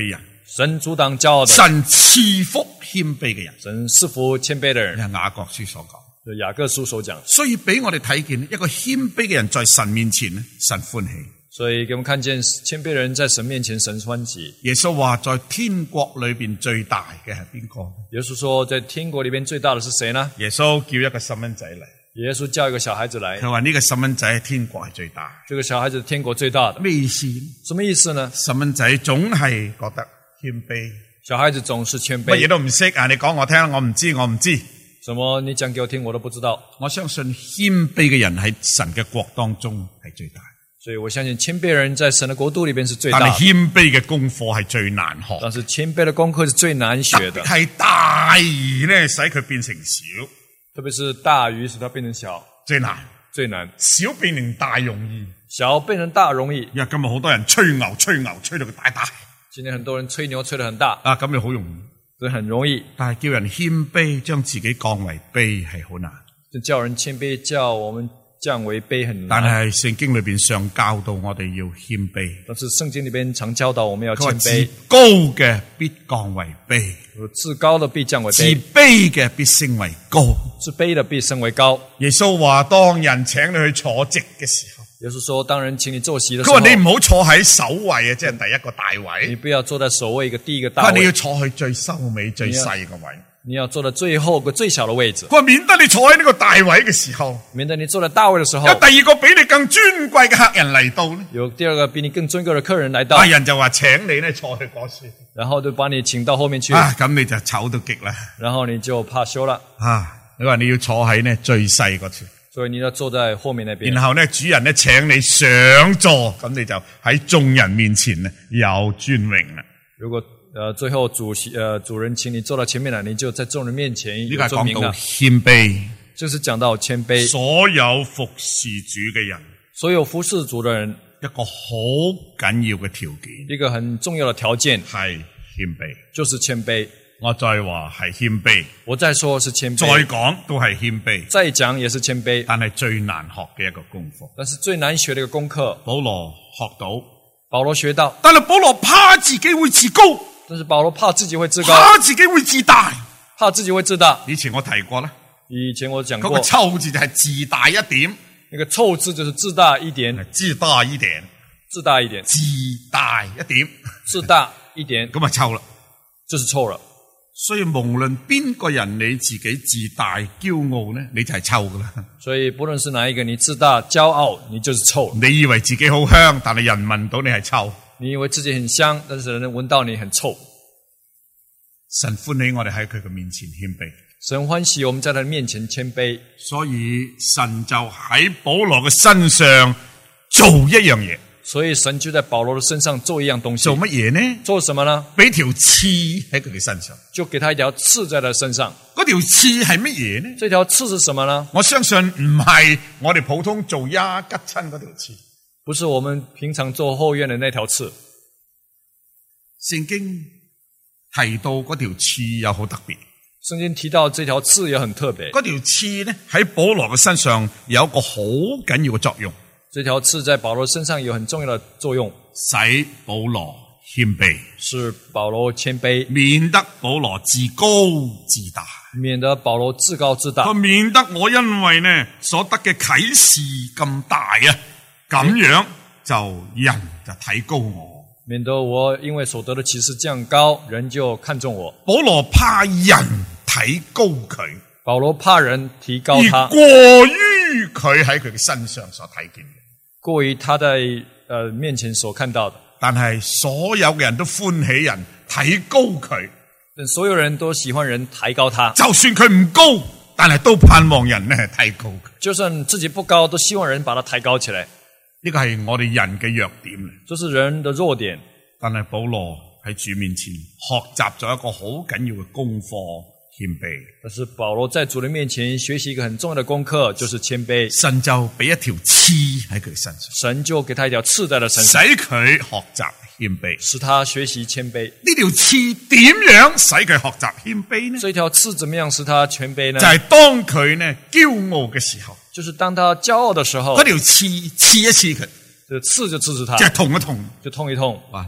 神阻擋驕傲的， 神賜福謙卑嘅人。 神賜福謙卑的人。 係雅各書所講。 就雅各書所講。 所以俾我哋睇見一個謙卑嘅人在神面前咧，神歡喜。 所以給我們看見謙卑人在神面前神歡喜。 耶穌話在天國裏邊最大嘅係邊個？ 耶穌說在天國裏邊最大的是誰呢？ 耶穌叫一個細蚊仔嚟。 耶穌叫一個小孩子來， 佢話呢個細蚊仔喺天國係最大。 這個小孩子天國最大的。 咩意思？ 什麼意思呢？ 細蚊仔總係覺得謙卑。 小孩子總是謙卑。 乜嘢都唔識啊！你講我聽，我唔知。 什麼你講給我聽，我都不知道。 我相信謙卑嘅人喺神嘅國當中係最大。 所以我相信謙卑人在神的國度裏邊是最大的。 但係謙卑嘅功課係最難學。 但是謙卑的功課是最難學的。 係大魚咧，使佢變成小。 特別是大魚使它變成小， 最難。小變成大容易， 小變成大容易。 因為今日好多人吹牛，吹到佢大。 今天很多人吹牛吹得很大。 啊，咁就好容易。 所以很容易。 但係叫人謙卑，將自己降為卑係好難。 就叫人謙卑，叫我們降為卑很難。 但係聖經裏邊常教導我哋要謙卑。 但是聖經裏邊常教導我們要謙卑。 自高嘅必降為卑， 自高的必降為卑； 自卑嘅必升為高， 自卑的必升為高。 耶穌話：當人請你去坐席嘅時候， 耶穌說：當人請你坐席的時候， 佢話你唔好坐喺首位啊，即係第一個大位。 你不要坐在首位第一個大位。 佢話你要坐去最收尾最細個位。 你要坐在最後個最小的位置。 佢話免得你坐喺呢個大位嘅時候， 免得你坐在大位的時候， 有第二個比你更尊貴嘅客人嚟到咧。 有第二個比你更尊貴的客人來到， 大人就話請你咧坐去嗰處， 然後就把你請到後面去。 咁你就醜到極啦。 然後你就怕羞了。 你話你要坐喺呢最細嗰處， 所以你要坐在後面那邊。 然後呢，主人呢請你上座，咁你就喺眾人面前呢有尊榮啦。 如果最後主人請你坐到前面來，你就在眾人面前有尊名了。 呢個講到謙卑， 就是講到謙卑。 所有服侍主嘅人， 所有服侍主的人， 一個好緊要嘅條件， 一個很重要的條件係謙卑， 就是謙卑。 我再話係謙卑， 我再說是謙卑， 再講都係謙卑， 再講也是謙卑。 但係最難學嘅一個功課， 但是最難學的一個功課， 保羅學到， 保羅學到， 但係保羅怕自己會自高。 但是保羅怕自己會自高， 怕自己會自大， 怕自己會自大。 以前我提過啦， 以前我講過， 嗰個臭字就係自大一點， 那個臭字就是自大一點， 自大一點， 自大一點， 自大一點， 自大一點， 咁啊臭啦， 就是臭了。 所以無論邊個人你自己自大驕傲呢，你就係臭噶啦。 所以不論是哪一個，你自大驕傲，你就是臭。 你以為自己好香，但係人聞到你係臭。 你以為自己很香，但是人聞到你很臭。 神歡喜我哋喺佢嘅面前謙卑。 神歡喜我們在他面前謙卑。 所以神就喺保羅嘅身上做一樣嘢。 所以神就在保羅嘅身上做一樣東西。 做乜嘢呢？ 做什麼呢？ 俾條刺喺佢嘅身上。 就給他一條刺在他身上。 嗰條刺係乜嘢呢？ 這條刺是什麼呢？ 我相信唔係我哋普通做丫吉親嗰條刺。 不是我們平常做後院的那條刺。 聖經提到嗰條刺又好特別。 聖經提到這條刺也很特別。 嗰條刺呢喺保羅嘅身上有一個好緊要嘅作用。 這條刺在保羅身上有很重要的作用， 使保羅謙卑， 是保羅謙卑， 免得保羅自高自大， 免得保羅自高自大， 免得我因為呢所得嘅啟示咁大啊，咁樣就人就睇高我。 免得我因為所得的啟示這樣高，人就看重我。 保羅怕人睇高佢， 保羅怕人提高他， 而過於佢喺佢嘅身上所睇見嘅， 過於他在面前所看到的。 但係所有嘅人都歡喜人睇高佢， 所有人都喜歡人抬高他， 就算佢唔高，但係都盼望人呢提高佢。 就算自己不高，都希望人把他抬高起來。 呢個係我哋人嘅弱點， 這是人的弱點。 但係保羅喺主面前學習咗一個好緊要嘅功課，謙卑。 但是保羅在主的面前學習一個很重要的功課，就是謙卑。 神就俾一條刺喺佢身上， 神就給他一條刺在他身上， 使佢學習謙卑， 使他學習謙卑。 呢條刺點樣使佢學習謙卑呢？ 這條刺怎麼樣使他謙卑呢？ 就係當佢呢驕傲嘅時候， 就是當他驕傲的時候， 嗰條刺刺一刺佢， 這刺就刺他， 即係痛一痛， 就痛一痛。 哇！你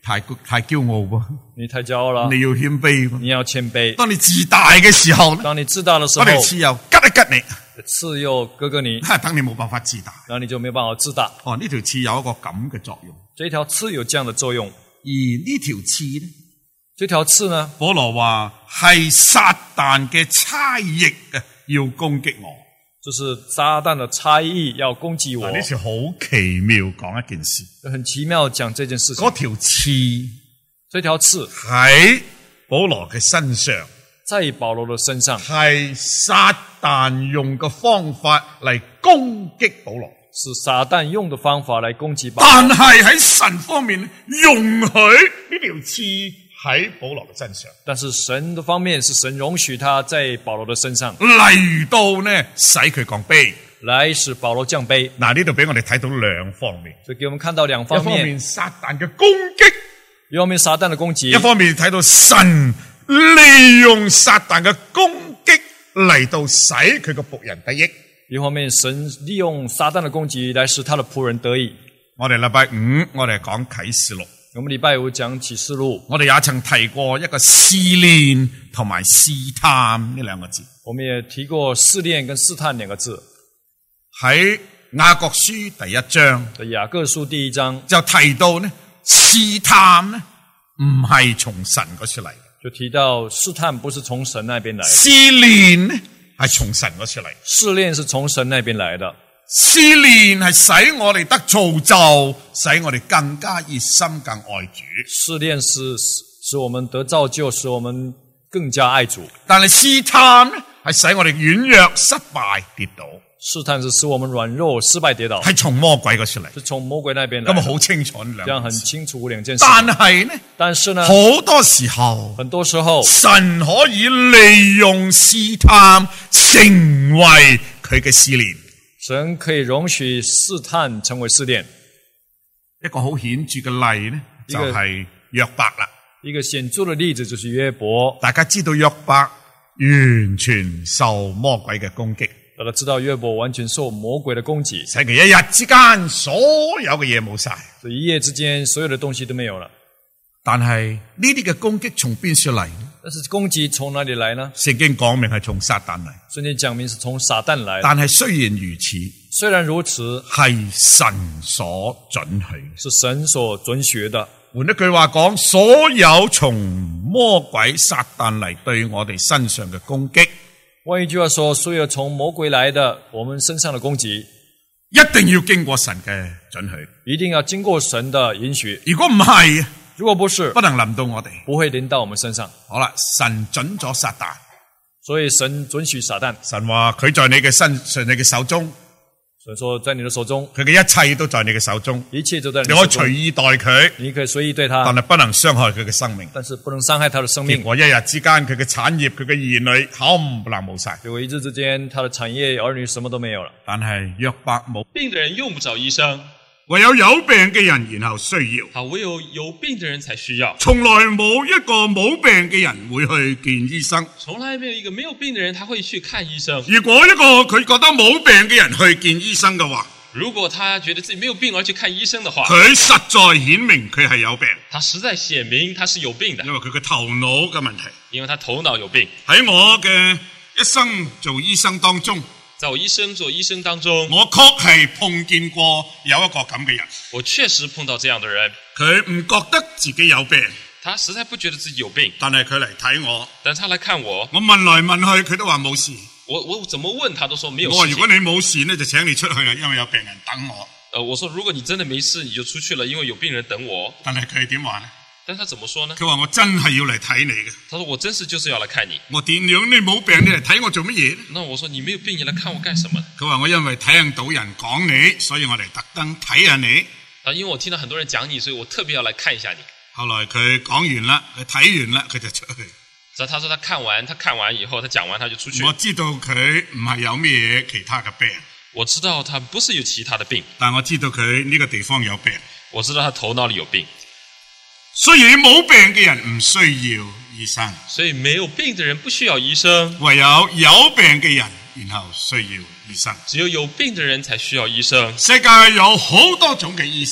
太驕傲喎， 你太驕傲了， 你要謙卑喎。 你要謙卑。 當你自大嘅時候， 當你自大的時候， 嗰條刺又吉一吉你， 刺又割你， 等你冇辦法自大。 然後你就沒辦法自大。 哦，呢條刺有一個咁嘅作用。 這條刺有這樣的作用， 而呢條刺呢？ 這條刺呢？ 保羅話係撒旦嘅差役啊，要攻擊我。 就是撒旦的差役要攻擊我。 呢次好奇妙講一件事， 很奇妙講這件事情。 嗰條刺， 這條刺喺保羅嘅身上， 在保羅的身上， 係撒旦用嘅方法嚟攻擊保羅， 是撒旦用的方法來攻擊保羅。 但係喺神方面容許呢條刺喺保羅嘅身上， 但是神的方面是神容許他在保羅的身上嚟到呢使佢降卑， 來使保羅降卑。 嗱，呢度俾我哋睇到兩方面， 所以給我們看到兩方面， 一方面撒旦嘅攻擊， 一方面撒旦的攻擊， 一方面睇到神利用撒旦嘅攻擊嚟到使佢個僕人得益。 一方面神利用撒旦的攻擊來使他的僕人得益。 我哋禮拜五我哋講啟示錄， 我們禮拜五講啟示錄， 我哋也曾提過一個試煉同埋試探呢兩個字。 我們也提過試煉跟試探兩個字。 喺雅各書第一章， 雅各書第一章就提到呢，試探呢唔係從神嗰處嚟， 就提到試探不是從神那邊來， 試煉呢係從神嗰處嚟， 試煉是從神那邊來的。 試煉係使我哋得造就，使我哋更加熱心更愛主。 試煉是使我們得造就，使我們更加愛主。 但係試探呢係使我哋軟弱、失敗、跌倒。 試探是使我們軟弱、失敗、跌倒， 係從魔鬼嗰處嚟， 是從魔鬼那邊來。 咁啊好清楚呢兩， 這樣很清楚兩件事。但是呢， 好多時候， 很多時候， 神可以利用試探成為佢嘅試煉。 神可以容許試探成為試煉。 一個好顯著嘅例呢，就係約伯啦。 一個顯著的例子就是約伯。 大家知道約伯完全受魔鬼嘅攻擊。 大家知道約伯完全受魔鬼的攻擊， 使佢一日之間所有嘅嘢冇晒， 所以一夜之間所有的東西都沒有了。 但係呢啲嘅攻擊從邊處嚟？ 但是攻擊從哪裡來呢？ 聖經講明係從撒旦嚟。 聖經講明是從撒旦來的。 但係雖然如此， 雖然如此， 係神所准許， 是神所准許的。 換一句話講，所有從魔鬼撒旦嚟對我哋身上嘅攻擊， 換一句話說，所有從魔鬼來的我們身上的攻擊， 一定要經過神嘅准許， 一定要經過神的允許。 如果唔係， 如果不是， 不能臨到我哋， 不會臨到我們身上。 好啦，神准咗撒旦， 所以神准許撒旦。 神話佢在你嘅身上，你嘅手中。 所以說，在你的手中， 佢嘅一切都在你嘅手中， 一切都在你的手中。 你可以隨意待佢， 你可以隨意對他， 但係不能傷害佢嘅生命。 但是不能傷害他的生命。 結果一日之間，佢嘅產業、佢嘅兒女冚唪唥冇晒。 結果一日之間，他的產業、兒女什麼都沒有了。 但係約伯冇病的人用不着醫生， 唯有有病嘅人然後需要。 唯有病的人才需要。 從來冇一個冇病嘅人會去見醫生。 從來沒有一個沒有病的人他會去看醫生。 如果一個佢覺得冇病嘅人去見醫生嘅話， 如果他覺得自己沒有病而去看醫生的話， 佢實在顯明佢係有病。 他實在顯明他是有病的， 因為佢嘅頭腦嘅問題。 因為他頭腦有病。 喺我嘅一生做醫生當中， 在我一生做醫生當中， 我確係碰見過有一個咁嘅人。 我確實碰到這樣的人， 佢唔覺得自己有病， 他實在不覺得自己有病， 但係佢嚟睇我， 但他來看我， 我問來問去，佢都話冇事。 我怎麼問他都說沒有事情。 我話如果你冇事呢，就請你出去啦，因為有病人等我。 我說如果你真的沒事，你就出去了，因為有病人等我。 但係佢點話呢？ 但他怎麼說呢？ 佢話我真係要嚟睇你嘅。 他說我真是就是要來看你。 我點樣？你冇病，你嚟睇我做乜嘢？ 那我說你沒有病，你來看我幹什麼？ 佢話我因為聽到人講你，所以我嚟特登睇下你。 因為我聽到很多人講你，所以我特別要來看一下你。 後來佢講完啦，佢睇完啦，佢就出去。 他說他看完以後，他講完他就出去。 我知道佢唔係有咩其他嘅病。 我知道他不是有其他的病， 但我知道佢呢個地方有病。 我知道他頭腦裏有病。 所以冇病嘅人唔需要醫生。 所以沒有病的人不需要醫生。 唯有有病嘅人，然後需要醫生。 只有有病的人才需要醫生。 世界有好多種嘅醫生。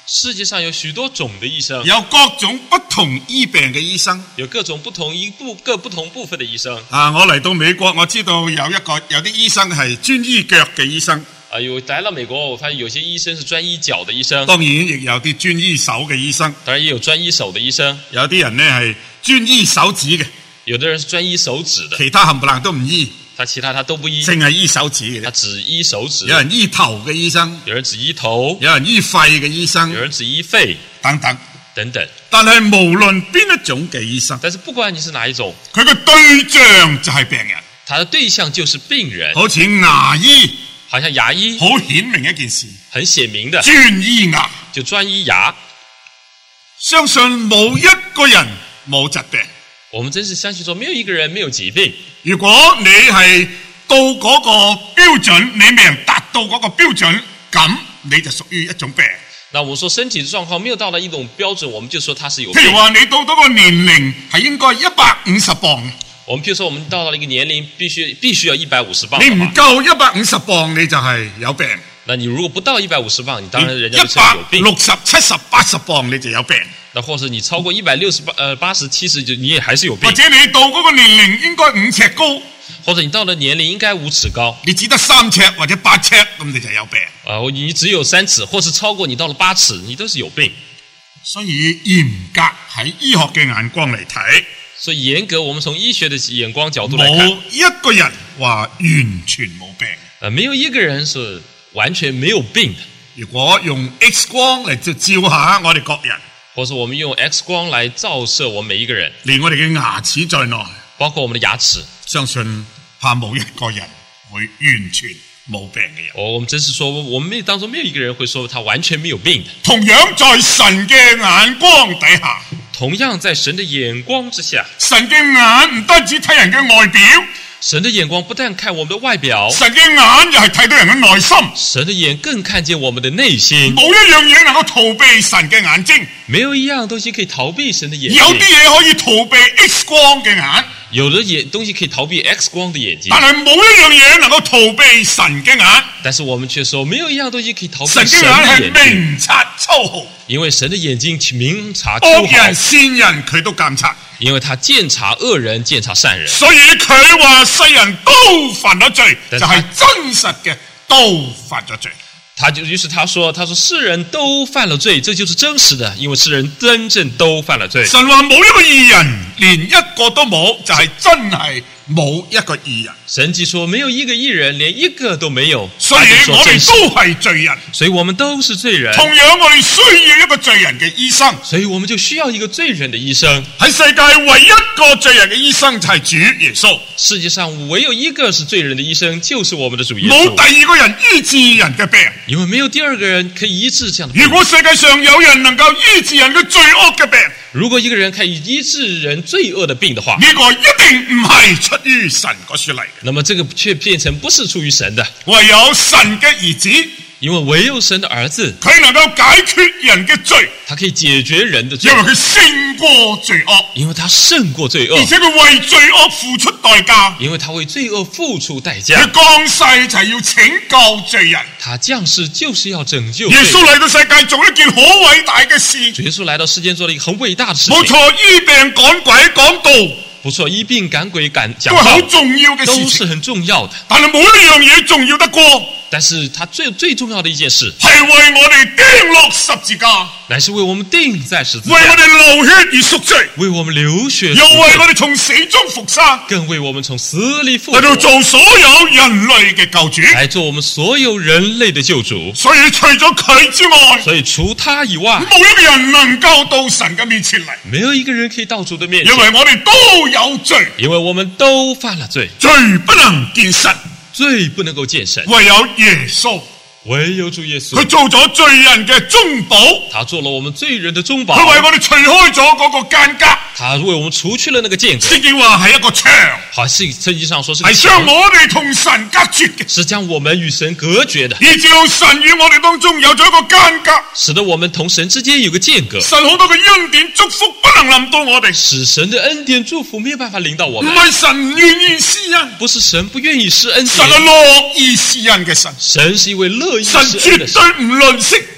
世界上有許多種的醫生， 有各種不同醫病嘅醫生。 有各種不同各不同部分的醫生。 我嚟到美國，我知道有啲醫生係專醫腳嘅醫生。 來到美國，我發現有些醫生是專醫腳的醫生。 當然亦有啲專醫手嘅醫生。 當然也有專醫手的醫生。 有啲人呢係專醫手指嘅。 有的人是專醫手指的。 其他冚唪唥都唔醫。 其他他都不醫。 淨係醫手指嘅。 他只醫手指。 有人醫頭嘅醫生。 有人只醫頭。 有人醫肺嘅醫生。 有人只醫肺。 等等。但係無論邊一種嘅醫生， 但是不管你是哪一種， 佢嘅對象就係病人， 他的對象就是病人。 好似牙醫， 好像牙醫， 好顯明一件事， 很顯明的， 專醫牙， 就專醫牙。 相信冇一個人冇疾病， 我們真是相信說，沒有一個人沒有疾病。 如果你係到嗰個標準，你未能達到嗰個標準，咁你就屬於一種病。 那我說身體的狀況沒有到達一種標準，我們就說它是有病。 譬如話你到嗰個年齡係應該150磅， 我們譬如說我們到了一個年齡必須要150磅。 你唔夠150磅你就係有病。 那你如果不到150磅，你當然人家就稱有病。 160、70、80磅你就有病。 那或者你超過160、80、70，你也還是有病。 或者你到嗰個年齡應該5尺高。 或者你到了年齡應該5尺高， 你只得3尺或者8尺，咁你就有病。 你只有3尺，或是超過你到了8尺，你都是有病。 所以嚴格喺醫學嘅眼光嚟睇， 所以嚴格我們從醫學的眼光角度來看， 冇一個人話完全冇病。 沒有一個人是完全沒有病的。 如果用 X 光嚟照下我哋各人， 或者我們用 X 光來照射我們每一個人， 連我哋嘅牙齒在內， 包括我們的牙齒， 相信怕冇一個人會完全冇病嘅人。 我們真是說，我們當中沒有一個人會說他完全沒有病的。 同樣在神嘅眼光底下， 同樣在神的眼光之下， 神嘅眼唔單止睇人嘅外表， 神的眼光不但看我們的外表， 神嘅眼又係睇到人嘅內心。 神的眼更看見我們的內心。 冇一樣嘢能夠逃避神嘅眼睛， 沒有一樣東西可以逃避神的眼睛。 有啲嘢可以逃避 X 光嘅眼， 有的東西可以逃避 X 光的眼睛， 但係冇一樣嘢能夠逃避神嘅眼。 但是我們卻說，沒有一樣東西可以逃避神嘅眼係明察秋毫， 因為神的眼睛明察秋毫， 惡人善人佢都監察， 因為他鑒察惡人，鑒察善人。 所以佢話世人都犯咗罪，就係真實嘅都犯咗罪。 於是他說世人都犯了罪，這就是真實的，因為世人真正都犯了罪。 神話冇一個義人，連一個都冇，就係真係冇一個義人。 神既說沒有一個義人，連一個都沒有， 所以我哋都係罪人， 所以我們都是罪人。 同樣我哋需要一個罪人嘅醫生， 所以我們就需要一個罪人的醫生。 喺世界唯一個罪人嘅醫生就係主耶穌。 世界上唯有一個是罪人的醫生，就是我們的主耶穌。 冇第二個人醫治人嘅病， 因為沒有第二個人可以醫治這樣的病。 如果世界上有人能夠醫治人嘅罪惡嘅病， 如果一個人可以醫治人罪惡的病的話， 呢個一定唔係出於神嗰處嚟。 那麼這個卻變成不是出於神的， 唯有神嘅兒子， 因為唯有神的兒子， 佢能夠解決人嘅罪， 他可以解決人的罪， 因為佢勝過罪惡， 因為他勝過罪惡， 而且佢為罪惡付出代價， 因為他為罪惡付出代價。 佢降世就係要拯救罪人， 他降世就是要拯救罪人。 耶穌嚟到世界做一件好偉大嘅事， 耶穌來到世間做了一個很偉大的事情。 冇錯，醫病趕鬼講道， 不錯，醫病趕鬼講道都係好重要嘅事情， 都是很重要的。 但係冇一樣嘢重要得過， 但是他最重要的一件事， 係為我哋釘落十字架， 乃是為我們釘在十字架， 為我哋流血而贖罪， 為我們流血， 又為我哋從死中復生， 更為我們從死裏復活， 嚟到做所有人類嘅救主， 來做我們所有人類的救主。 所以除咗佢之外， 所以除他以外， 冇一個人能夠到神嘅面前嚟， 沒有一個人可以到主的面前， 因為我哋都有罪， 因為我們都犯了罪， 罪不能見神， 罪不能夠見神， 唯有耶穌， 唯有主耶穌， 佢做咗罪人嘅中保， 他做了我們罪人的中保， 佢為我哋除開咗嗰個間隔， 他為我們除去了那個間隔。 聖經話係一個牆， 好，聖經上說是個係將我哋同神隔絕嘅， 是將我們與神隔絕的， 以至到神與我哋當中有咗一個間隔， 使得我們同神之間有個間隔。 神好多嘅恩典祝福不能臨到我哋， 使神的恩典祝福沒有辦法臨到我們。 唔係神唔願意施恩， 不是神不願意施恩典， 神係樂意施恩嘅神， 神是一位樂意施恩的神， 神絕對唔吝嗇，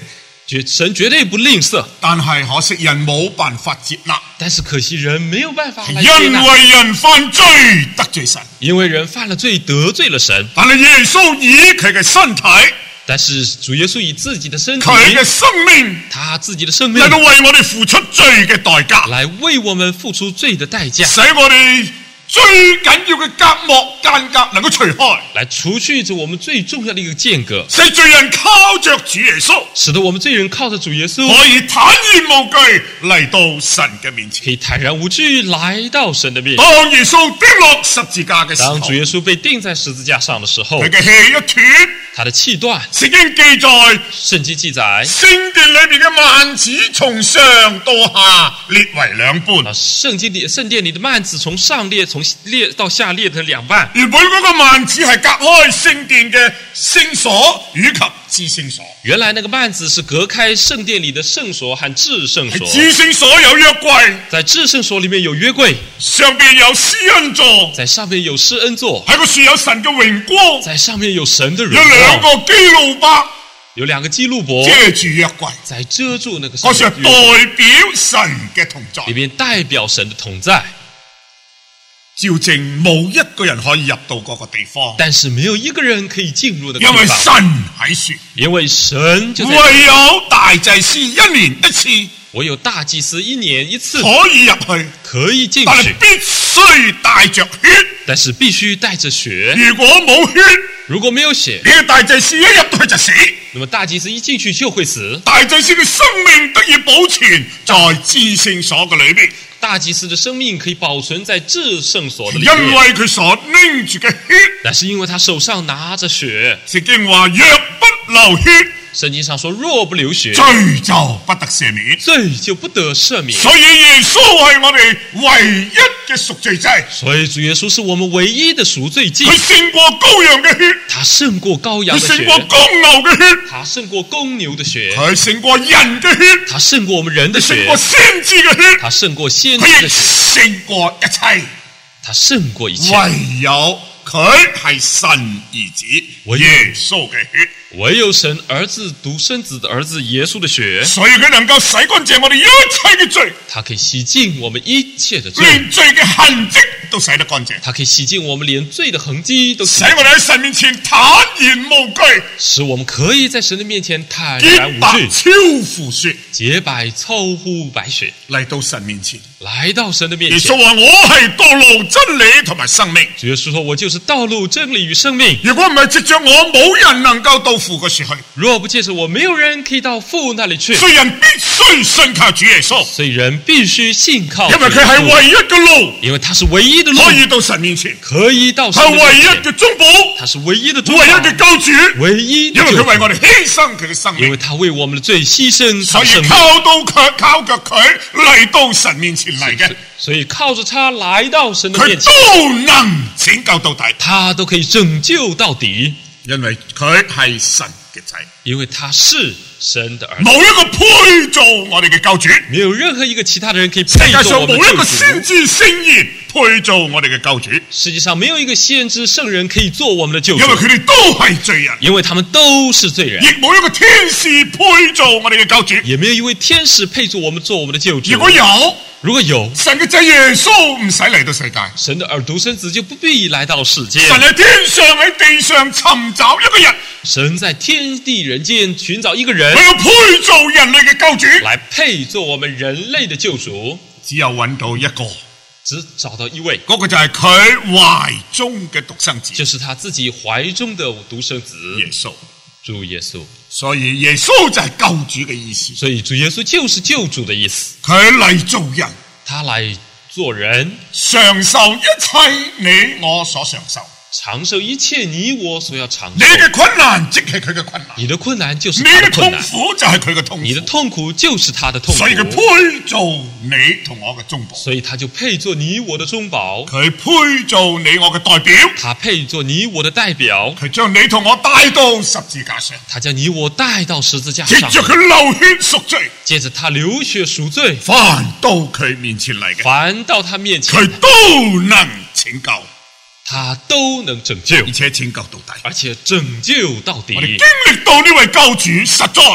神绝對不吝嗇， 但係可惜人冇辦法接納， 但是可惜人沒有辦法來接因納， 為人犯罪得罪神。 因為人犯了罪得罪了神。 但係耶穌以佢嘅身體， 但是主耶穌以自己的身體， 佢嘅生命， 他自己的生命嚟到為我哋付出罪嘅代價， 來為我們付出罪的代價， 使我哋最緊要嘅隔膜間隔能夠除開， 來除去着我們最重要的一個間隔， 使罪人靠着主耶穌， 使得我們罪人靠着主耶穌可以坦然無懼嚟到神嘅面前。 可以坦然無懼來到神的面前。 當耶穌釘落十字架嘅時候， 當主耶穌被釘在十字架上的時候， 佢嘅氣一斷， 他的氣斷。 聖經記載， 聖經記載， 聖殿裏面嘅幔子從上到下裂為兩半。 聖殿裡的幔子從上裂，從裂到下裂成兩半。 原本嗰個幔子係隔開聖殿嘅聖所以及至聖所。 原來那個幔子是隔開聖殿裡的聖所和至聖所。 至聖所有約櫃， 在至聖所裡面有約櫃， 上邊有施恩座， 在上面有施恩座， 喺個樹有神嘅榮光， 在上面有神的榮有兩光， 個基路伯， 有兩個基路伯遮住約櫃， 在遮住那個嗰時係代表神嘅同在， 裡面代表神的同在。 照正冇一個人可以入到嗰個地方， 但是沒有一個人可以進入那個地因為方， 神喺說， 因為神就在唯有大祭司一年一次唯有大祭司一年一次可以入去， 可以進去， 但係必須帶着血。 但是必須帶着血。 如果冇血， 如果沒有血， 呢個大祭司一入到去就死。 那麼大祭司一進去就會死。 大祭司嘅生命得以保存在至聖所嘅裏邊， 大祭司的生命可以保存在至聖所的裏因面， 為佢所拎住嘅血。 但是因為他手上拿着血， 聖經話若不流血， 聖經上說若不流血， 罪就不得赦免。 罪就不得赦免。 所以耶穌係我哋唯一嘅贖罪祭， 所以主耶穌是我們唯一的贖罪祭， 佢勝過羔羊嘅血， 他勝過羔羊佢勝的血， 過公牛嘅血， 他勝過公牛的血， 佢勝過人嘅血， 他勝過我們人的血勝過，先知嘅血， 他勝過先知佢亦的血， 勝過一切。 他勝過一切。 唯有佢係神兒子耶穌嘅血， 唯有神兒子獨生子的兒子耶穌的血， 所以佢能夠洗乾淨我哋一切嘅罪， 他可以洗淨我們一切的罪， 連罪嘅痕跡都洗得乾淨， 他可以洗淨我們連罪的痕跡都洗使我哋喺神面前坦然無懼， 使我們可以在神的面前坦然無潔白懼， 超乎雪， 潔白超乎白雪， 嚟到神面前。 來到神的面耶穌前。 話：我係道路、真理同埋生命。 主耶穌說：“我就是道路、真理與生命。 如果唔係藉着我，冇人能夠到父嗰處去。 若不借着我，沒有人可以到父那裡去。 所以人必須信靠主耶穌， 所以人必須信靠主因為佢耶穌， 係唯一嘅路， 因為他是唯一的路， 可以到神面前， 可以到神係唯一的面前。 嘅中保， 他是唯一的中唯一保， 嘅救主， 唯一的因為救主， 佢為我哋犧牲佢嘅生命因為，他為我們的罪犧牲他所以的生命。 靠着佢嚟到神面前嚟嘅， 所以靠着他來到神的佢面前， 都能拯救到底， 他都可以拯救到底， 因為佢係神嘅仔， 因為他是神的兒子。 冇一個配做我哋嘅救主， 沒有任何一個其他的人可以世界上配做我們冇一個的救主。 先知聖言配做我哋嘅救主， 世界上沒有一個先知聖人可以做我們的救主因為，佢哋都係罪人。 因為他們都是罪人亦。冇一個天使配做我哋嘅救主。 也沒有一位天使配做我們做我們的救主。 如果有， 如果有， 神嘅仔耶穌唔使嚟到世界， 神的獨生子就不必來到世界。 神喺天上喺地上尋找一個人， 神在天地人間尋找一個人佢要配做人類嘅救主， 來配做我們人類的救主， 只有揾到一個， 只找到一位， 嗰個就係佢懷中嘅獨生子就是他自己懷中的獨生子耶穌。 主耶穌。 所以耶穌就係救主嘅意思， 所以主耶穌就是救主的意思， 佢嚟做人， 他來做人， 承受一切你我所承受。 承受一切你我所要承你受。 嘅困難即係佢嘅困難， 你的困難就是你嘅痛他的困難， 苦就係佢嘅痛苦， 你的痛苦就是他的痛苦所以佢配做你同我嘅中保。 所以他就配做你我的中保， 佢配做你我嘅代表， 他配做你我的代表， 佢將你同我帶到十字架上， 他將你我帶到十字架上， 藉着佢流血贖罪， 接着他流血贖罪， 返到佢面前嚟嘅， 還到他面前佢，都能拯救， 他都能拯救， 而且拯救到底。 而且拯救到底我。哋經歷到呢位救主，實在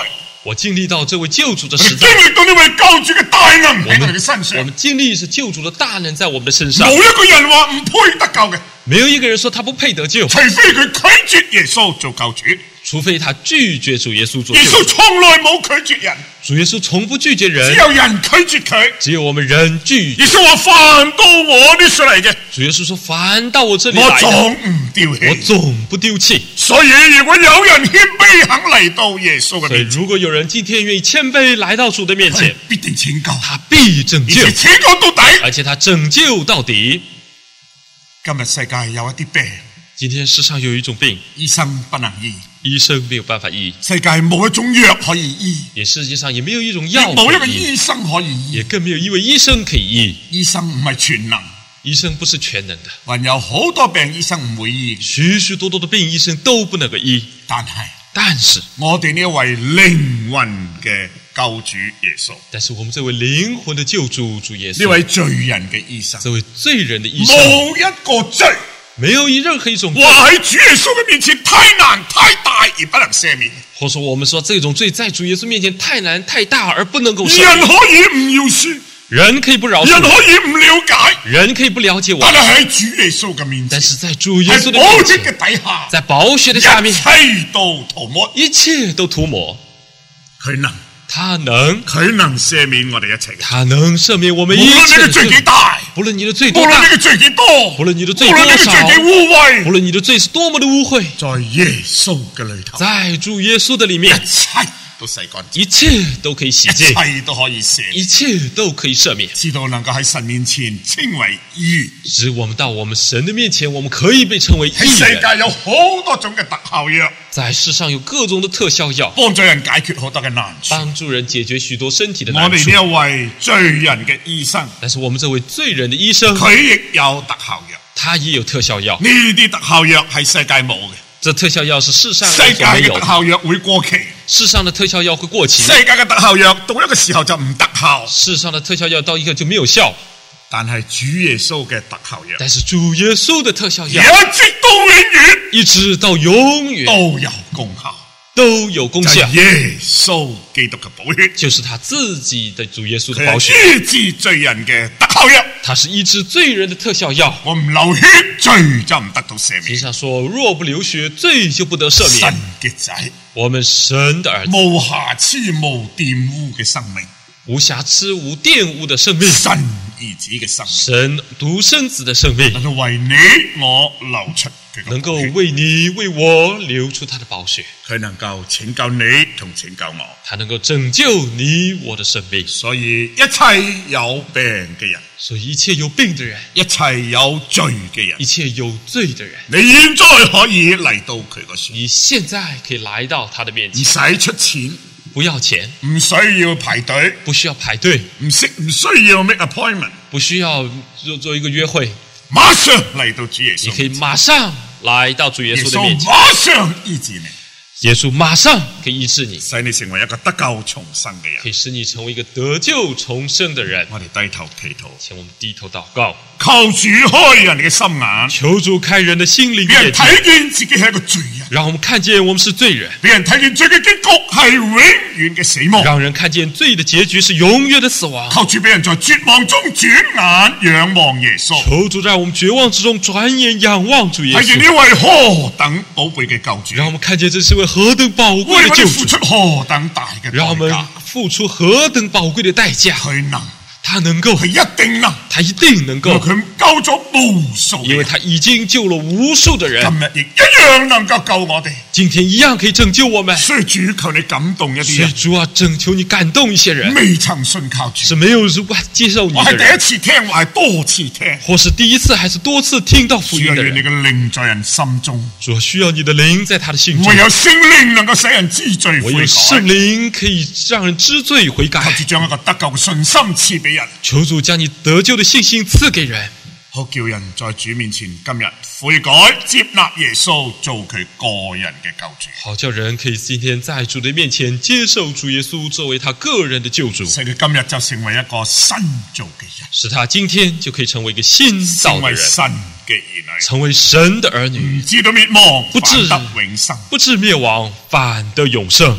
我經歷到這位救主的我哋實在， 經歷到呢位救主嘅大能喺我哋嘅身我上。 們經歷是救主的大能在我們的身上冇。一個人話唔配得救嘅， 沒有一個人說他不配得救， 除非佢拒絕耶穌做救主。 除非他拒絕主耶穌做耶穌救主。 從來冇拒絕人， 主耶穌從不拒絕只人， 有人拒絕佢。 只有我們人拒絕。 耶穌話：凡到我呢處嚟嘅， 主耶穌說：凡到我這裡我來的， 總唔丟我棄。 總不丟棄。 所以如果有人謙卑肯嚟到耶穌嘅所以面前， 如果有人今天願意謙卑來到主的面佢前， 必定拯救， 他必拯救， 而且拯救到底。 而且他拯救到底。 今日世界有一啲病， 今天世上有一種病， 醫生不能醫， 醫生沒有辦法醫， 世界冇一種藥可以醫， 也世界上也沒有一種亦藥冇一個可以醫， 醫生可以醫。 也更沒有一位醫生可以醫。 醫生唔係全能， 醫生不是全能的， 還有好多病醫生唔會醫。 許許多多的病醫生都不能夠醫。 但是我哋呢一位靈魂嘅救主耶穌， 但是我們這位靈魂的救主主耶呢穌， 位罪人嘅醫生， 這位罪人的醫生， 冇一個罪沒有任何一種罪， 話喺主耶穌嘅面前太難太大而不能赦免。 或者說我們說這種罪在主耶穌面前太難太大而不能夠赦人免。 可以唔饒恕， 人可以不饒人恕， 可以唔了解， 人可以不了解我但，係喺主耶穌嘅面前， 但是在主耶穌喺的面前， 寶血嘅底下， 在寶血的下面， 一切都塗抹。 一切都塗抹。 佢能， 他能赦免我哋一切嘅罪。 他能赦免我們無一論你嘅罪切的罪， 幾大， 不論你的罪無多大， 論你嘅罪幾多， 無論你的無罪多論你嘅罪少， 幾污穢， 無論你的罪是多麼的污穢， 在耶穌嘅裏頭， 在主耶穌的裡一面， 切都洗乾淨， 一切都可以洗一淨， 切都可以赦免， 一切都可以赦免。 直到能夠喺神面前稱為義。 使我們到我們神的面前，我們可以被稱為喺義人。 世界有好多種嘅特效藥， 在世上有各種的特效藥， 幫助人解決好多嘅難處。 幫助人解決許多身體的我難處。 哋呢一位罪人嘅醫生， 但是我們這位罪人的醫生， 佢亦有特效藥。 他也有特效藥。 呢啲特效藥係世界冇嘅， 這特效藥是世上世界嘅特所沒有的， 效藥會過期， 世上的特效藥會過期， 世界嘅特效藥到一個時候就唔特效。 世上的特效藥到一個就沒有效。 但係主耶穌嘅特效藥， 但是主耶穌的特效一藥直到永遠一直到永遠都有功效， 都有功效， 就係耶穌基督嘅寶血， 就是他自己的主耶穌的佢寶血， 係醫治罪人嘅特效藥。 他是醫治罪人的特效藥。 我唔流血，罪就唔得到赦免。 經上說，若不流血，罪就不得赦神免。 嘅仔， 我們神的兒子， 無瑕疵、無玷污嘅生命， 無瑕疵、無玷污的生命， 神兒子嘅生命， 神獨生子的生命， 能夠為你我流出佢嘅能夠寶血， 為你為我流出他的寶血， 佢能夠拯救你同拯救我。 他能夠拯救你我的生命。 所以一切有病嘅人， 所以一切有病的人， 一切有罪嘅人一，切有罪的人， 你現在可以嚟到佢個處， 你現在可以來到他的面唔前， 使出錢， 不要錢， 唔需要排隊， 不需要排隊， 唔需要 make appointment， 不需要做一個約會， 馬上嚟到主耶穌， 你可以馬上來到主耶耶穌穌的面前， 馬上醫治你， 耶穌馬上可以醫治你， 使你成為一個得救重生嘅人可。以使你成為一個得救重生的人。 我哋低頭祈禱， 請我們低頭禱告， 求主開人哋嘅心眼， 求主開人的心靈俾人眼睛， 睇見自己係一個罪人， 讓我們看見我們是罪人， 俾人睇見罪嘅結局係永遠嘅死亡。 讓人看見罪的結局是永遠的死亡。 求主俾人在絕望中轉眼仰望耶穌， 求主在我們絕望之中轉眼仰望主耶睇見穌， 呢位何等寶貝嘅救主， 讓我們看見這是位何等寶貴為的救主， 我哋付出何等大嘅代讓我們價， 付出何等寶貴的代價。 佢能， 他能夠佢，一定能， 他一定能因為夠， 佢救咗無數嘅人， 因為他已經救了無數的人， 今日亦一樣能夠救我哋。 今天一樣可以拯救我們。 所以主求你感動一啲所以人， 主啊，拯求你感動一些人， 未曾信靠主， 是沒有接受你我係第的人， 一次聽，我係多次聽。 或是第一次還是多次聽到福主啊， 音的人。 願你嘅靈在人心中， 主啊，需要你的靈在他的心中唯，有聖靈能夠使人知罪悔唯有聖改。 靈可以讓人知罪悔改。 求主將一個得救嘅信心賜俾人， 求主將你得救的信心賜給人， 好叫人在主面前今日悔改，接納耶穌做佢個人嘅救主， 好叫人可以今天在主的面前接受主耶穌作為他個人的救主， 使佢今日就成為一個新造嘅人， 使他今天就可以成為一個新造成的人， 為神嘅兒女， 成為神的兒女， 唔知道滅亡， 不至反得永生。 不至滅亡，反得永生。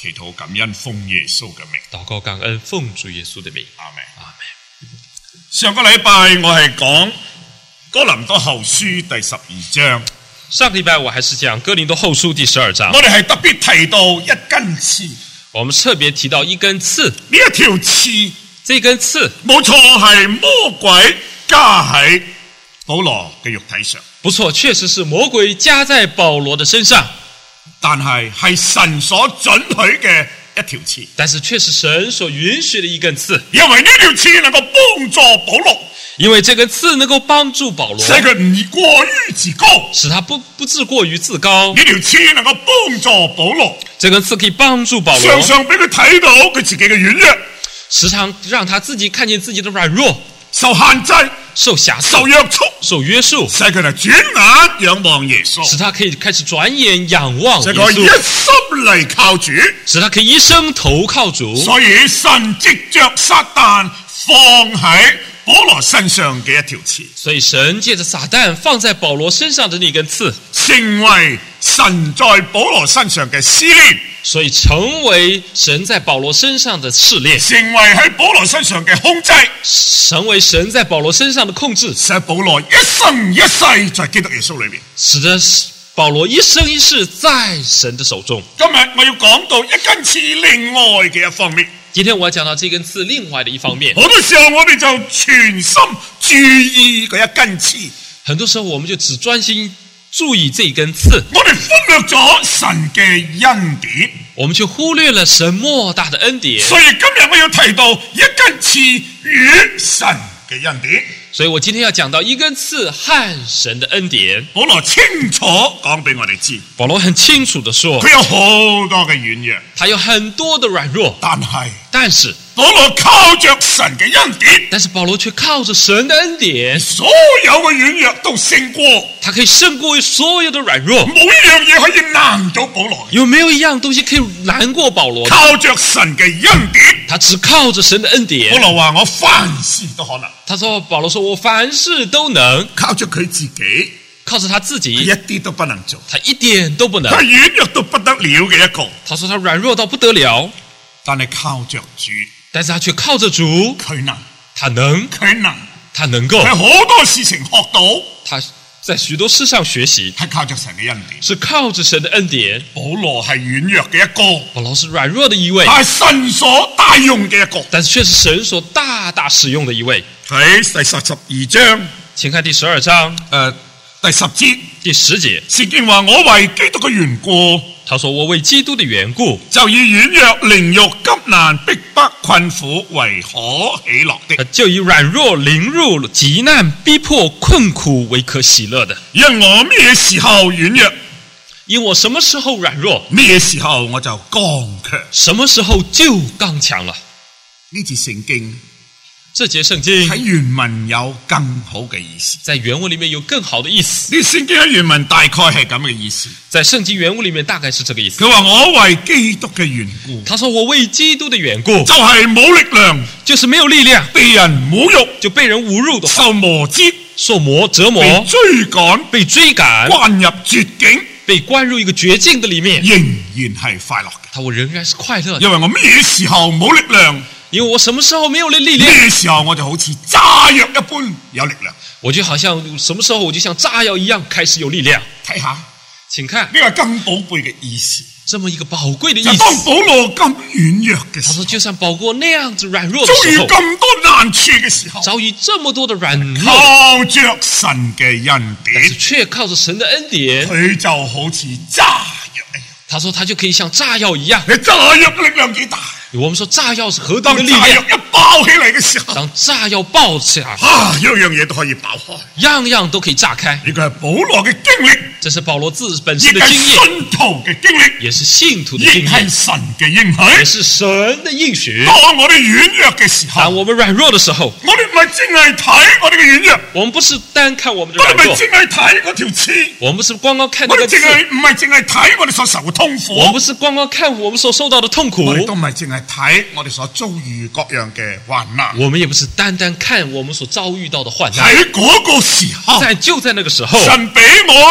祈禱感恩，奉耶穌嘅名。 祷告感恩，奉主耶穌的名。 阿門。 阿門。 上個禮拜我係講哥林多後書第12章。 上個禮拜我還是講哥林多後書第12章。 我哋係特別提到一根刺。 我們特別提到一根刺。 呢一條刺， 這根刺冇錯係魔鬼加喺保羅嘅肉體上。 不錯，確實是魔鬼加在保羅的身上。 但係神所准許嘅一條刺。 但是卻是神所允許的一根刺。 因為呢條刺能夠幫助保羅。 因為這根刺能夠幫助保羅， 使佢唔過於自高， 使他不至過於自高。 呢條刺能夠幫助保羅， 這根刺可以幫助保羅， 常常俾佢睇到佢自己嘅軟弱， 時常讓他自己看見自己的軟弱， 受限制、 受轄制、 受約束、 受約束， 使佢哋轉眼仰望耶穌， 使他可以開始轉眼仰望耶穌， 使佢一心嚟靠主， 使他可以一生投靠主。 所以神藉着撒旦放喺保羅身上嘅一條刺， 所以神借着撒旦放在保羅身上的那根刺， 成為神在保羅身上嘅試煉， 所以成為神在保羅身上的試煉， 成為喺保羅身上嘅控制， 成為神在保羅身上的控制， 使保羅一生一世在基督耶穌裏面， 使得保羅一生一世在神的手中。 今日我要講到一根刺另外嘅一方面。 今天我要講到這根刺另外的一方面。 好多時候我哋就全心注意嗰一根刺， 很多時候我們就只專心注意這根刺， 我哋忽略咗神嘅恩典， 我們就忽略了神莫大的恩典。 所以今日我要提到一根刺與神嘅恩典。 所以我今天要講到一根刺和神的恩典。 保羅清楚講俾我哋知， 保羅很清楚地說， 佢有好多嘅軟弱， 他有很多的軟弱，但是保羅靠着神嘅恩典， 但是保羅卻靠着神的恩典， 所有嘅軟弱都勝過， 他可以勝過所有的軟弱， 冇一樣嘢可以難到保羅。 有沒有一樣東西可以難過保羅？ 靠着神嘅恩典， 他只靠着神的恩典。 保羅話我凡事都可能。 他說保羅說我凡事都能， 靠着佢自己， 靠着他自己， 一啲都不能做， 他一點都不能。 他軟弱到不得了嘅一個。 他說他軟弱到不得了， 但係靠着主， 但是他卻靠着主， 佢能， 他能，他能夠， 喺好多事情學到， 他在許多事上學習， 係靠着神嘅恩典， 是靠着神的恩典。 保羅係軟弱嘅一個， 保羅是軟弱的一位， 係神所大用嘅一個， 但是卻是神所大大使用的一位。 喺第12章， 請看第12章， 第10節， 第10節， 聖經話我為基督嘅緣故， 他說我為基督的緣故， 就以軟弱、凌辱、急難、逼迫、困苦為可喜樂的。 就以軟弱、凌辱、急難、逼迫、困苦為可喜樂的。 因我咩時候軟弱， 因我什麼時候軟弱， 咩時候我就剛強， 什麼時候就剛強了。 呢節聖經， 這節聖經喺原文有更好嘅意思， 在原文裏面有更好的意思。 呢聖經喺原文大概係咁嘅意思， 在聖經原文裏面大概是這個意思。 佢話我為基督嘅緣故， 他說我為基督的緣故， 就係冇力量， 就是沒有力量， 被人侮辱， 就被人侮辱的話， 受磨折， 受折磨， 被追趕， 被追趕， 關入絕境， 被關入一個絕境的裏面， 仍然係快樂嘅。 我仍然是快樂的， 因為我咩時候冇力量， 因為我什麼時候沒有了力量， 咩時候我就好似炸藥一般有力量。 我就好像什麼時候我就像炸藥一樣開始有力量。 睇下， 請看呢個係更寶貴嘅意思。 這麼一個寶貴的意思。 就當保羅咁軟弱嘅時候， 他說就像保羅那樣子軟弱的遭遇時候， 咁多難處嘅時候， 遭遇這麼多的軟弱， 靠着神嘅恩但是典， 卻靠着神的恩典， 佢就好似炸藥一樣。 他說他就可以像炸藥一樣。 你炸藥嘅力量幾大？ 我們說炸藥是何等當的力量， 炸藥一爆起嚟嘅時候， 當炸藥爆起來， 樣樣嘢都可以爆開。 樣樣都可以炸開。 呢個係保羅嘅經歷， 這是保羅自本亦係身的經驗， 信徒嘅經歷， 也是信徒的亦經驗， 係神嘅應許。 也是神的應許。 當我哋軟弱嘅時候， 當我們軟弱的時候， 我哋唔係淨係睇我哋嘅軟弱， 我們不是單看我們的我哋唔係軟弱， 淨係睇嗰條刺， 我們不是光光看我哋那個刺， 唔係淨係睇我哋所受嘅痛苦， 我們不是光光看我們所受到的痛苦， 我哋都唔係淨係睇我哋所遭遇各樣嘅患難。 我們也不是單單看我們所遭遇到的患難。 喺嗰個時候， 就在那個時候， 神俾我哋一個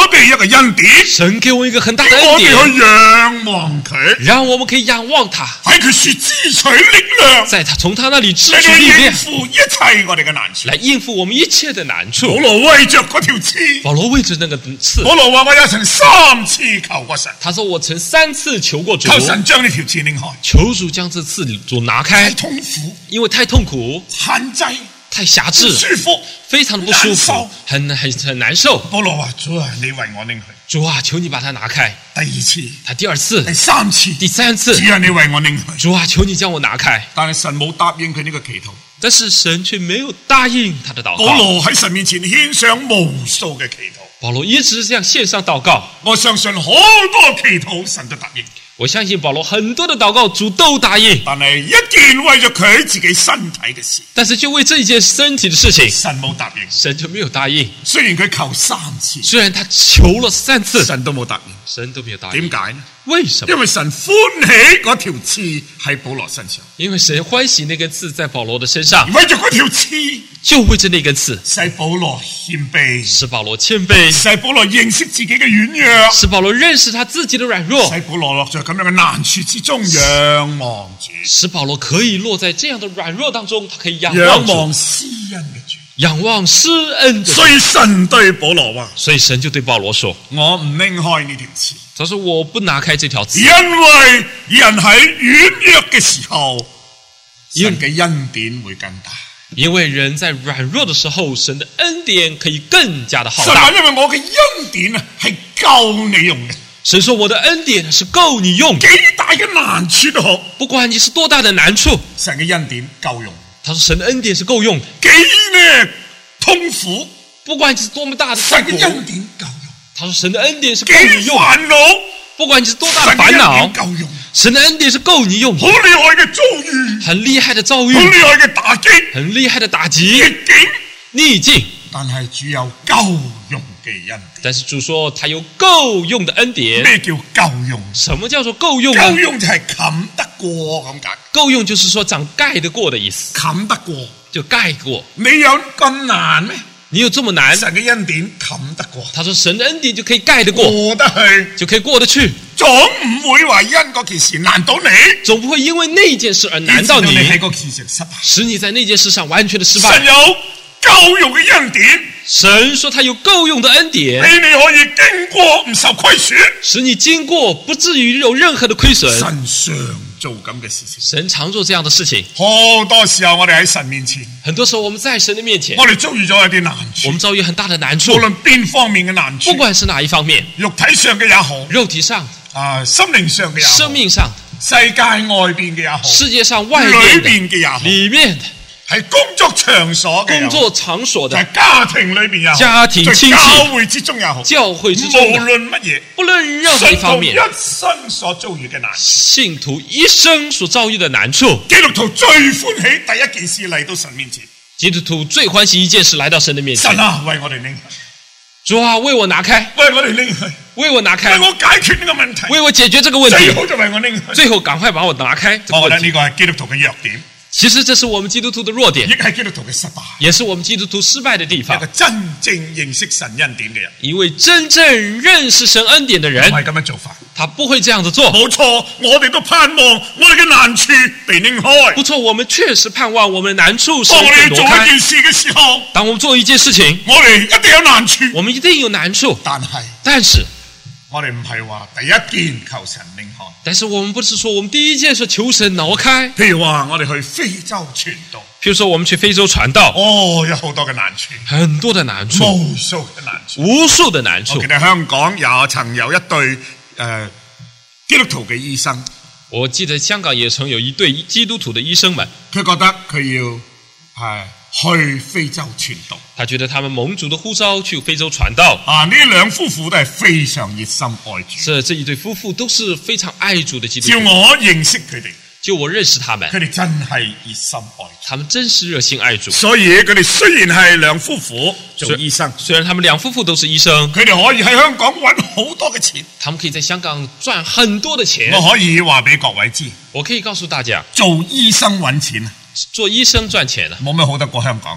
個恩典， 神給我一個很大的恩我哋典， 去仰望佢， 讓我們可以仰望他， 喺佢說支取力量， 在他從他那裡支嚟到取力量， 應付一切我哋嘅難處。 來應付我們一切的難處。 保羅為着嗰條刺， 保羅為着那個刺， 保羅話我有曾3次求過神， 他說我曾3次求過主， 求神將呢條刺擰開， 求主將這刺主拿太開， 痛苦、 因為太痛苦、 限制、 太狹唔制， 舒服。 非常的不舒服，很難受。 保羅話：主啊，你為我拎去。 主啊，求你把它拿開。 第2次， 他第2次、 第3次， 第3次， 主啊，你為我拎去。 主啊，求你將我拿開。 但係神冇答應佢呢個祈禱， 但是神卻沒有答應他的禱告。 保羅喺神面前獻上無數嘅祈禱。 保羅一直這樣獻上禱告。 我相信好多祈禱神都答應。 我相信保羅很多的禱告主都答應， 但係一件為咗佢自己身體嘅事， 但是就為這一件身體的事情， 神冇答應， 神就沒有答應。 雖然佢求3次， 雖然他求了3次， 神都冇答應， 神都沒有答應。 點解呢？ 為什麼？ 因為神歡喜嗰條刺喺保羅身上， 因為神歡喜那根刺在保羅的身上， 為咗嗰條刺， 就為着那根刺， 使保羅謙卑， 使保羅謙卑， 使保羅認識自己嘅軟弱， 使保羅認識他自己的軟弱， 使保羅落在咁樣嘅難處之中仰望主， 使保羅可以落在這樣的軟弱當中，他可以仰仰望主， 望施恩嘅主， 仰望施恩的主。 所以神對保羅話： 所以神就對保羅說： 我唔拎開呢條刺。 他說我不拿開這條刺， 因為人喺軟弱嘅時候，神嘅恩典會更大。 因為人在軟弱的時候，神的恩典可以更加的浩神話大。 因為我嘅恩典啊係夠你用嘅， 神說我的恩典是夠你用的， 幾大嘅難處都好， 不管你是多大的難處， 神嘅恩典夠用。 他說神的恩典是夠用的， 幾呢痛苦， 不管你是多麼大的神痛苦， 嘅恩典夠用。 他說神的恩典是幾夠你用的， 煩惱， 不管你是多大神嘅的煩惱恩典，夠用。 神的恩典是夠你用好的。 厲害嘅遭遇， 很厲害的遭遇好，厲害嘅打擊， 很厲害的打擊逆境， 逆境， 但係主有夠用嘅恩典。 但是主說他有夠用的恩典。 咩叫夠用？ 什麼叫做夠用呢？ 夠用就係冚得過咁解， 夠用就是說長蓋得過的意思， 冚得過。 就蓋過。 你有咁難咩？ 你有這麼難？ 神嘅恩典冚得過， 他說神的恩典就可以蓋得過， 過得去， 就可以過得去， 總唔會話因嗰件事難到你， 總不會因為那件事而難到你， 以致喺嗰件事失敗。 使你在那件事上完全的失敗。 神有夠用嘅恩典， 神說他有夠用的恩典， 俾你可以經過唔受虧損。 使你經過不至於有任何的虧損。 神常做咁嘅事情， 神常做這樣的事情。 好多時候我哋喺神面前， 很多時候我們在神的面前， 我哋遭遇咗一啲難處， 我們遭遇很大的難處， 無論邊方面嘅難處， 不管是哪一方面， 肉體上嘅也好， 肉體上、 心靈上嘅也好， 生命上、 世界外邊嘅也好， 世界上外裏面的、 邊嘅也好， 裡面的、 係工作場所嘅也好， 工作場所的、 係家庭裏邊也好， 家庭親戚在教會之中也好， 教會之無中的， 論乜嘢， 不論任何一方面， 信徒一生所遭遇嘅難處， 信徒一生所遭遇的難處， 基督徒最歡喜第一件事嚟到神面前， 基督徒最歡喜一件事來到神的面前。 神啊，為我哋拎去， 主啊，為我拿開， 為我哋拎去， 為我拿為開， 我解決呢個問題， 為我解決這個問題， 最好就為我拎去。 最後趕快把我拿開這個問題。 我覺得呢個係基督徒嘅弱點， 其實這是我們基督徒的弱點， 亦係基督徒嘅失敗。 也是我們基督徒失敗的地方一個。真正認識神恩典嘅人， 一位真正認識神恩典的人唔，係咁樣做法。 他不會這樣子做。 冇錯，我哋都盼望我哋嘅難處被拎開。 不錯，我們確實盼望我們的難處是當我哋做一被挪開。 件事嘅時候， 當我們做一件事情， 我哋一定有難處。 我們一定有難處， 但是但是我哋唔係話第一件求神拎開。 但是我們不是說我們第一件是求神挪開。 譬如話我哋去非洲傳道， 譬如說我們去非洲傳道， 有好多嘅難處， 很多的難處， 無數嘅難處。 無數的難處我記。得香港曾有一對基督徒嘅醫生， 我記得香港也曾有一對基督徒的醫生們， 佢覺得佢要去非洲傳道。 他覺得他們蒙主的呼召去非洲傳道。 呢兩夫婦都係非常熱心愛主。 這一對夫婦都是非常愛主的基督徒。 照我認識佢哋， 就我認識他們， 佢哋真係熱心愛主。 他們真是熱心愛主。 所以佢哋雖然係兩夫婦做醫生， 雖然他們兩夫婦都是醫生， 佢哋可以喺香港揾好多嘅錢。 他們可以在香港賺很多的錢。 我可以話俾各位知， 我可以告訴大家， 做醫生揾錢做醫生賺錢啊， 冇咩好得過香港。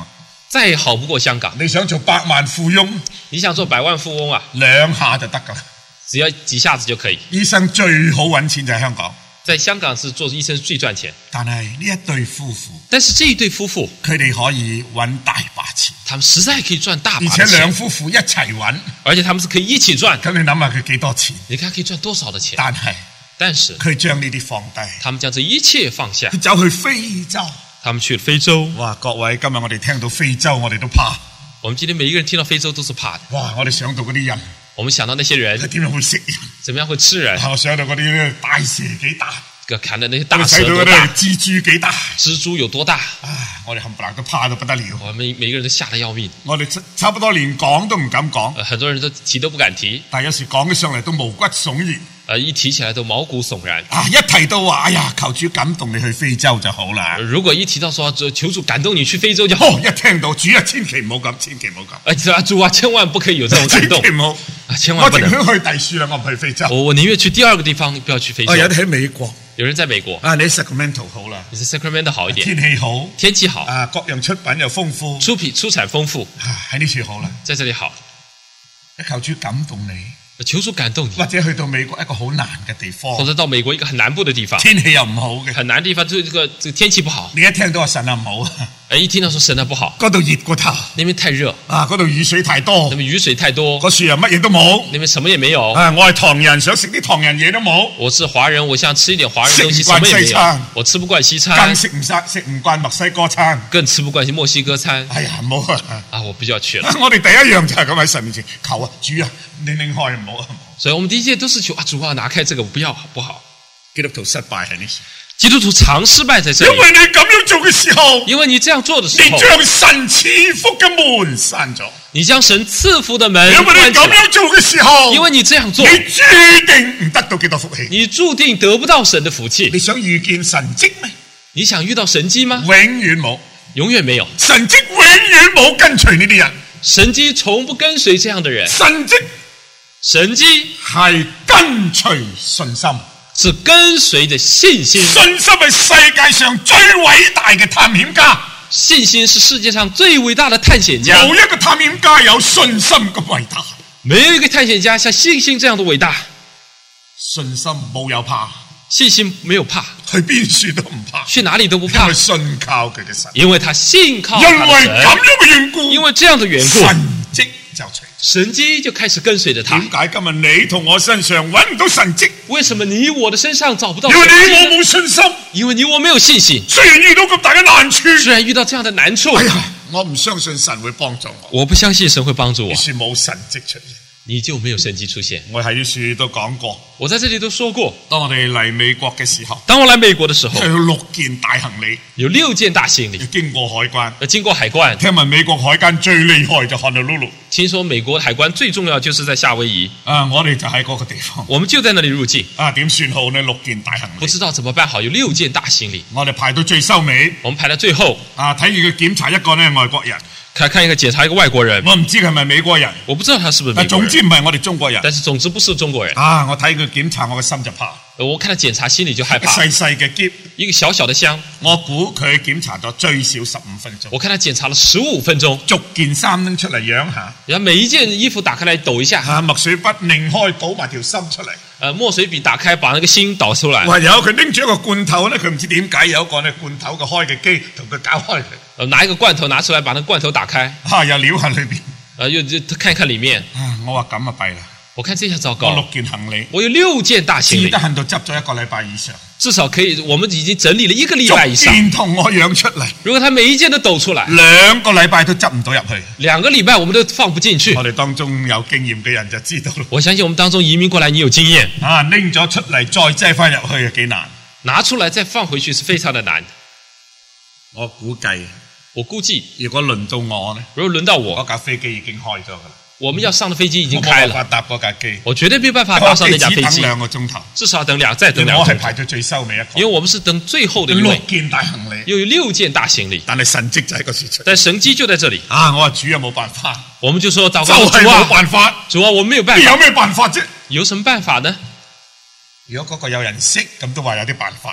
再好不過香港。 你想做百萬富翁， 你想做百萬富翁啊 2下就得㗎啦。 只要幾下子就可以。 醫生最好揾錢就係香港。 在香港是做醫生最賺錢。 但係呢一對夫婦， 但是這一對夫婦， 佢哋可以揾大把錢， 他們實在可以賺大把的錢， 而且兩夫婦一齊揾， 而且他們是可以一起賺。 咁你諗下佢幾多錢？ 你看可以賺多少的錢？ 但是佢將呢啲放低， 他們將這一切放下， 佢走去非洲。 他們去了非洲。 哇！各位，今日我哋聽到非洲，我哋都怕。 我們今天每一個人聽到非洲都是怕的。 哇！我哋想到嗰啲人， 我們想到那些人佢點樣會食人？ 怎麼樣會吃人？ 我想到嗰啲大蛇幾大， 看到那些大蛇多大， 蜘蛛幾大， 蜘蛛有多大？ 我哋冚唪唥都怕到不得了。 我們每個人都嚇得要命。 我哋差不多連講都唔敢講。 很多人都提都不敢提。 但有時講起上嚟都毛骨悚然。 一提起來都毛骨悚然。 一提到話，哎呀，求主感動你去非洲就好啦。 如果一提到說求主感動你去非洲就好。 一聽到主啊，千祈唔好咁，千祈唔好咁。主啊，千萬不可以有這種感動。 千祈唔好， 千萬不能。 我寧願去第樹啦，我唔去非洲。 我寧願去第二個地方，不要去非洲。 有啲喺美國。 有人在美國。 你 Sacramento 好啦。 你是 Sacramento 好一點。 天氣好。 天氣好。 各樣出品又豐富。 出產豐富。 喺呢處好啦。 在這裡好。 求主感動你。 求主感動你， 或者去到美國一個好難嘅地方， 或者到美國一個很南部的地方， 天氣又唔好嘅， 很難的地方，這個天氣不好。 你一聽到話神啊唔好， 一聽到說神啊不好， 嗰度熱過頭， 那邊太熱， 嗰度雨水太多， 那邊雨水太多， 嗰樹又乜嘢都冇， 那邊什麼也沒有。 我係唐人，想食啲唐人嘢都冇。 我是華人，我想吃一點華人東西，什麼也沒有。我吃不慣西餐， 更食唔慣墨西哥餐， 更吃不慣墨西哥餐。 哎呀，唔好我不就要去了。 我哋第一樣就係咁喺神面前求啊，主啊，你擰開唔好。 所以我們第一件都是求主啊，拿開這個不要好不好？ 基督徒失敗喺呢時， 基督徒常失敗在這裡。 因為你咁樣做嘅時候， 因為你這樣做的時候， 你將神賜福嘅門閂咗。 你將神賜福的門， 因為你咁樣做嘅時候， 因為你這樣做， 你注定唔得到幾多福氣， 你注定得不到神的福氣。 你想遇見神蹟咩？ 你想遇到神蹟嗎？ 永遠冇， 永遠沒有。 神蹟永遠冇跟隨呢啲人， 神蹟從不跟隨這樣的人。 神蹟係跟隨信心， 是跟隨的信心。 信心係世界上最偉大嘅探險家。 信心是世界上最偉大的探險家。 冇一個探險家有信心咁偉大， 沒有一個探險家像信心這樣的偉大。 信心冇有怕， 信心沒有怕， 去邊處都唔怕， 去哪裡都不怕， 因為信靠佢嘅神， 因為他信靠他的神。 因為咁樣嘅緣故， 因為這樣的緣故， 神蹟就隨， 神蹟就開始跟隨着他。 點解今日你同我身上揾唔到神蹟？ 為什麼你我的身上找不到神蹟？ 因為你我冇信心， 因為你我沒有信心。 雖然遇到咁大嘅難處， 雖然遇到這樣的難處， 我唔相信神會幫助我。 我不相信神會幫助我。 於是冇神蹟出現， 你就沒有神蹟出現。 我喺呢處都講過， 我在這裡都說過， 當我哋嚟美國嘅時候， 當我來美國的時候， 有6件大行李， 有6件大行李， 經過海關， 經過海關。 聽聞美國海關最厲害就 Honolulu， 聽說美國海關最重要就是在夏威夷。 我哋就喺嗰個地方， 我們就在那裡入境。 點算好呢？6件大行李， 不知道怎麼辦好，有6件大行李， 我哋排到最收尾， 我們排到最後。 睇住佢檢查一個呢外國人。 看一個檢查一個外國人， 我唔知佢係咪美國人， 我不知道他是不是美國人， 但總之唔係我哋中國人， 但是總之不是中國人。 我睇佢檢查我嘅心就怕， 我看他檢查心裡就害怕。 細細嘅篋， 一個小小的箱， 我估佢檢查咗最少15分鐘。 我看他檢查了15分鐘， 逐件衫拎出嚟揚下， 然後每一件衣服打開來抖一下， 墨水筆擰開倒埋條心出嚟。 墨水筆打開，把那個心倒出來。 有佢拎住一個罐頭咧，佢唔知點解有一個咧罐頭嘅開嘅機，同佢搞開佢。 拿一個罐頭拿出來，把那個罐頭打開。 又撩下裏邊。 又看一看裡面。 我話咁啊弊啦！ 我看這下糟糕。 我6件行李， 我有6件大行李， 至得閒到執咗1個禮拜以上。 至少可以，我們已經整理了1個禮拜以上。 逐件同我揚出嚟。 如果他每一件都抖出來 ，2個禮拜都執唔到入去。 2個禮拜我們都放不進去。 我哋當中有經驗嘅人就知道啦。 我相信我們當中移民過來，你有經驗。 拎咗出嚟再擠翻入去幾難。 拿出來再放回去是非常的難。 我估計，如果輪到我呢？ 如果輪到我， 嗰架飛機已經開咗噶啦。 我們要上的飛機已經開了。 我冇辦法搭嗰架機。 我絕對沒辦法搭上那架飛機。 只等2個鐘頭。 至少等再等2個鐘頭。 我係排到最收尾一個。 因為我們是等最後的一位。 6件大行李。 又有6件大行李。 但係神蹟就喺嗰時出。 但神蹟就在這裡。 我話主有冇辦法？ 我們就說禱告就係冇辦法。 主啊，我沒有辦法。 有咩辦法啫？ 有什麼辦法呢？ 如果嗰個有人識，咁都話有啲辦法。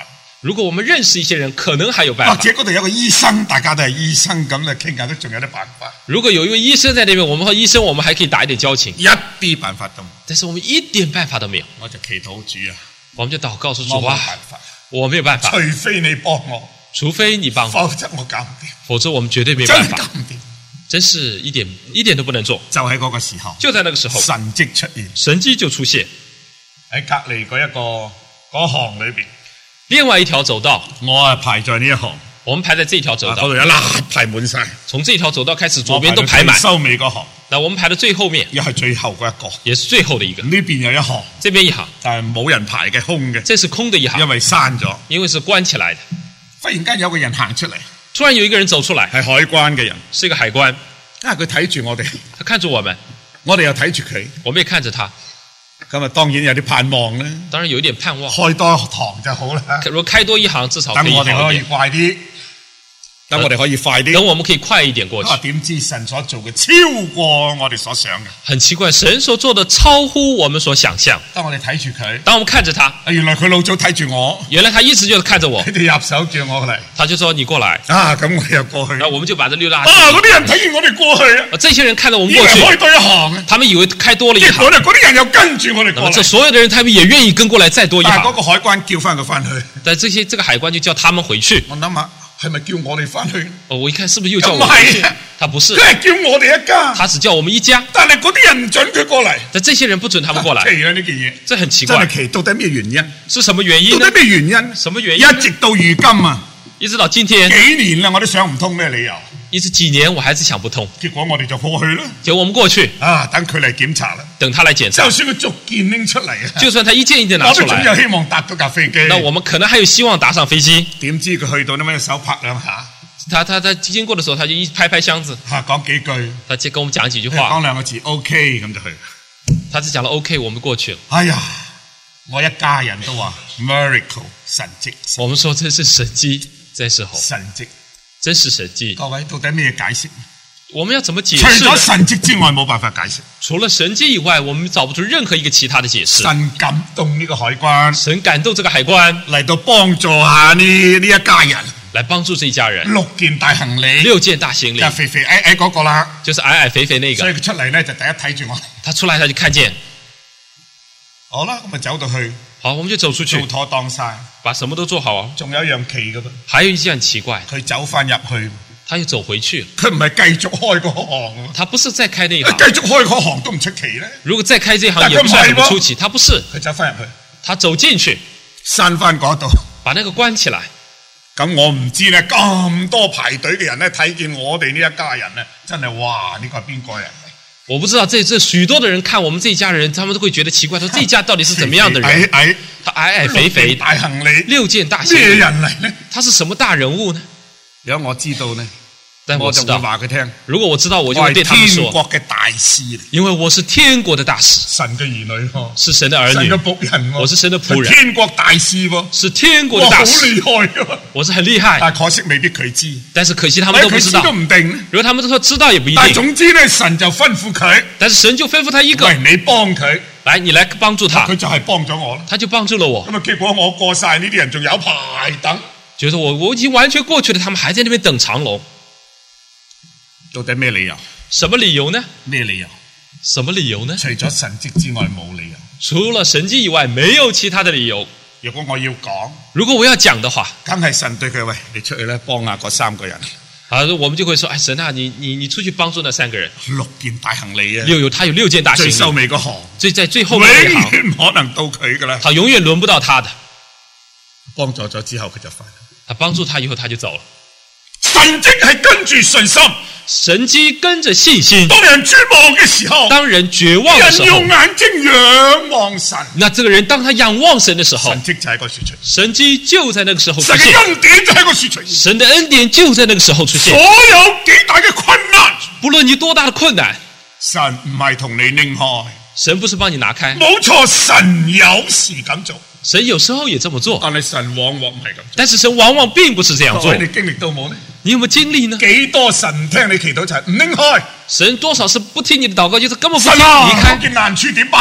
如果我們認識一些人，可能還有辦法。 或者嗰度有個醫生，大家都係醫生咁啊，傾下都仲有啲辦法。 如果有一位醫生在那邊，我們和醫生我們還可以打一點交情。 一啲辦法都冇。 但是我們一點辦法都沒有。 我就祈禱主啊， 我們就禱告說主我冇啊， 辦法， 我沒有辦法， 除非你幫我， 除非你幫我， 否則我搞唔掂， 否則我們絕對沒真辦法， 係搞唔掂。 真是一點都不能做。 就喺嗰個時候， 就在那個時候， 神蹟出現神蹟就出現喺隔離嗰行裏邊。 另外一條走道， 我係排在呢一行， 我們排在這條走道， 嗰度一粒排滿晒， 從這條走道開始，左邊都排滿。 收尾嗰行， 那我們排到最後面， 又係最後嗰一個， 也是最後的一個。 呢邊有一行， 這邊一行， 但係冇人排嘅，空嘅， 這是空的一行， 因為閂咗。 因為是關起來的。 忽然間有個人行出嚟， 突然有一個人走出來， 係海關嘅人， 是一個海關。 佢睇住我哋， 他看着我們， 我哋又睇住佢， 我們也看着他。 咁啊，當然有啲盼望啦。 當然有一點盼望， 開多行就好啦。 如果開多一行，至少可以等我哋可以好一點。 快啲，等我哋可以快啲。 等我們可以快一點過去。 點知神所做嘅超過我哋所想嘅。 很奇怪，神所做的超乎我們所想象。 當我哋睇住佢， 當我們看着他， 原來佢老早睇住我， 原來他一直就看着我， 佢哋入手叫我嚟， 他就說你過來。 咁我哋又過去。 然後我們就把這溜拉。 嗰啲人睇見我哋過去啊， 這些人看着我們過去， 以為開多一行啊， 他們以為開多了一行。 結果呢，嗰啲人又跟住我哋過嚟。 這所有的人，他們也願意跟過來再多一行。 但係嗰個海關叫翻佢翻去。 但這個海關就叫他們回去。 我諗下，係咪叫我哋翻去？ 我一看是不是又叫我們回去？他不是， 佢係叫我哋一家。 他只叫我們一家。 但係嗰啲人唔准佢過嚟。 但這些人不准他們過來。 奇啊呢件嘢， 這很奇怪。 真係奇，到底咩原因？ 是什麼原因呢？ 到底咩原因？ 什麼原因？ 一直到如今啊， 一直到今天， 幾年啦，我都想唔通咩理由。 一直幾年，我還是想不通。 結果我哋就過去啦。 結果我們過去等佢嚟檢查啦。 等他來檢查。 就算佢逐件拎出嚟啊， 就算他一件一件拿出來， 我都總有希望搭到架飛機。 那我們可能還有希望搭上飛機。 點知佢去到呢，手拍兩下。 他經過的時候，他就一拍拍箱子， 講幾句， 他就跟我們講幾句話， 講兩個字 OK 咁就去。 他只講了 OK，我們過去了。 哎呀，我一家人都話 miracle 神蹟。 我們說這是神蹟，這時候神蹟， 真是神蹟。 各位到底咩解釋？ 我們要怎麼解釋？ 除咗神蹟之外，冇辦法解釋。 除了神蹟以外，我們找不出任何一個其他的解釋。 神感動呢個海關， 神感動這個海關嚟到幫助下呢一家人。 來幫助這一家人 ，6件大行李 ，6件大行李， 就肥肥矮矮嗰個啦， 就是矮矮肥肥那個。 所以佢出嚟呢，就第一睇住我。 他出來他就看見， 好啦，咁咪走到去。 好，我們就走出去， 做妥當晒， 把什麼都做好。 仲有一樣奇嘅噃， 還有一件很奇怪， 佢走翻入去， 他又走回去， 佢唔係繼續開嗰行， 他不是再開那一行， 繼續開嗰行都唔出奇咧。 如果再開這一行，也不算什麼出奇，他不是， 佢走翻入去， 他走進去， 閂翻嗰度， 把那個關起來。 咁我唔知咧，咁多排隊嘅人咧，睇見我哋呢一家人咧，真係哇！呢個係邊個人？ 我不知道，這許多的人看我們這一家人，他們都會覺得奇怪，說這一家到底是怎麼樣的人？他矮矮肥肥， 大行李 ，6件大行李， 咩人嚟呢？ 他是什麼大人物呢？ 如果我知道呢？ 但我知道， 話佢聽。 如果我知道，我就會對他們說： 天國嘅大使， 因為我是天國的大使， 神嘅兒女， 是神的兒女， 神嘅僕人， 我是神的僕人， 天國大使喎， 是天國的大使， 好厲害㗎， 我是很厲害， 但可惜未必佢知， 但是可惜他們都不知道， 都唔定。 如果他們都說知道也不一定。 但總之呢，神就吩咐佢， 但是神就吩咐他一個， 喂，你幫佢， 來，你來幫助他， 佢就係幫咗我， 他就幫助了我。 咁啊，結果我過晒呢啲人仲有排等， 覺得我已經完全過去了，他們還在那邊等長龍。 到底咩理由？ 什麼理由呢？ 咩理由？ 什麼理由呢？ 除咗神蹟之外冇理由。 除了神蹟以外，沒有其他的理由。 如果我要講， 如果我要講的話， 梗係神對佢，喂，你出去咧幫下嗰3個人。 我們就會說，哎，神啊，你出去幫助那3個人。 6件大行李啊！ 他有6件大行李。 最收尾嗰行， 在最後面嗰行， 永遠唔可能到佢噶啦。 他永遠輪不到他的。 幫助咗之後，佢就快。 他幫助他以後，他就走了。 神蹟係跟住信心， 神蹟跟着信心。 當人絕望嘅時候， 當人絕望的時候， 人用眼睛仰望神。 那這個人當他仰望神的時候， 神蹟就喺個說出， 神蹟就在那個時候出現。 神嘅恩典就喺個說出， 神的恩典就在那個時候出現。 所有幾大嘅困難， 不論你多大的困難， 神唔係同你擰開， 神不是幫你拿開。 冇錯，神有時咁做。 神有時候也這麼做， 但係神往往唔係咁做。 但是神往往並不是這樣做。 你經歷到冇呢？ 你有沒有經歷呢？ 幾多神唔聽你祈禱就係唔擰開。 神多少是不聽你的禱告，就是根本不聽神啊， 離開。 我見難處點辦？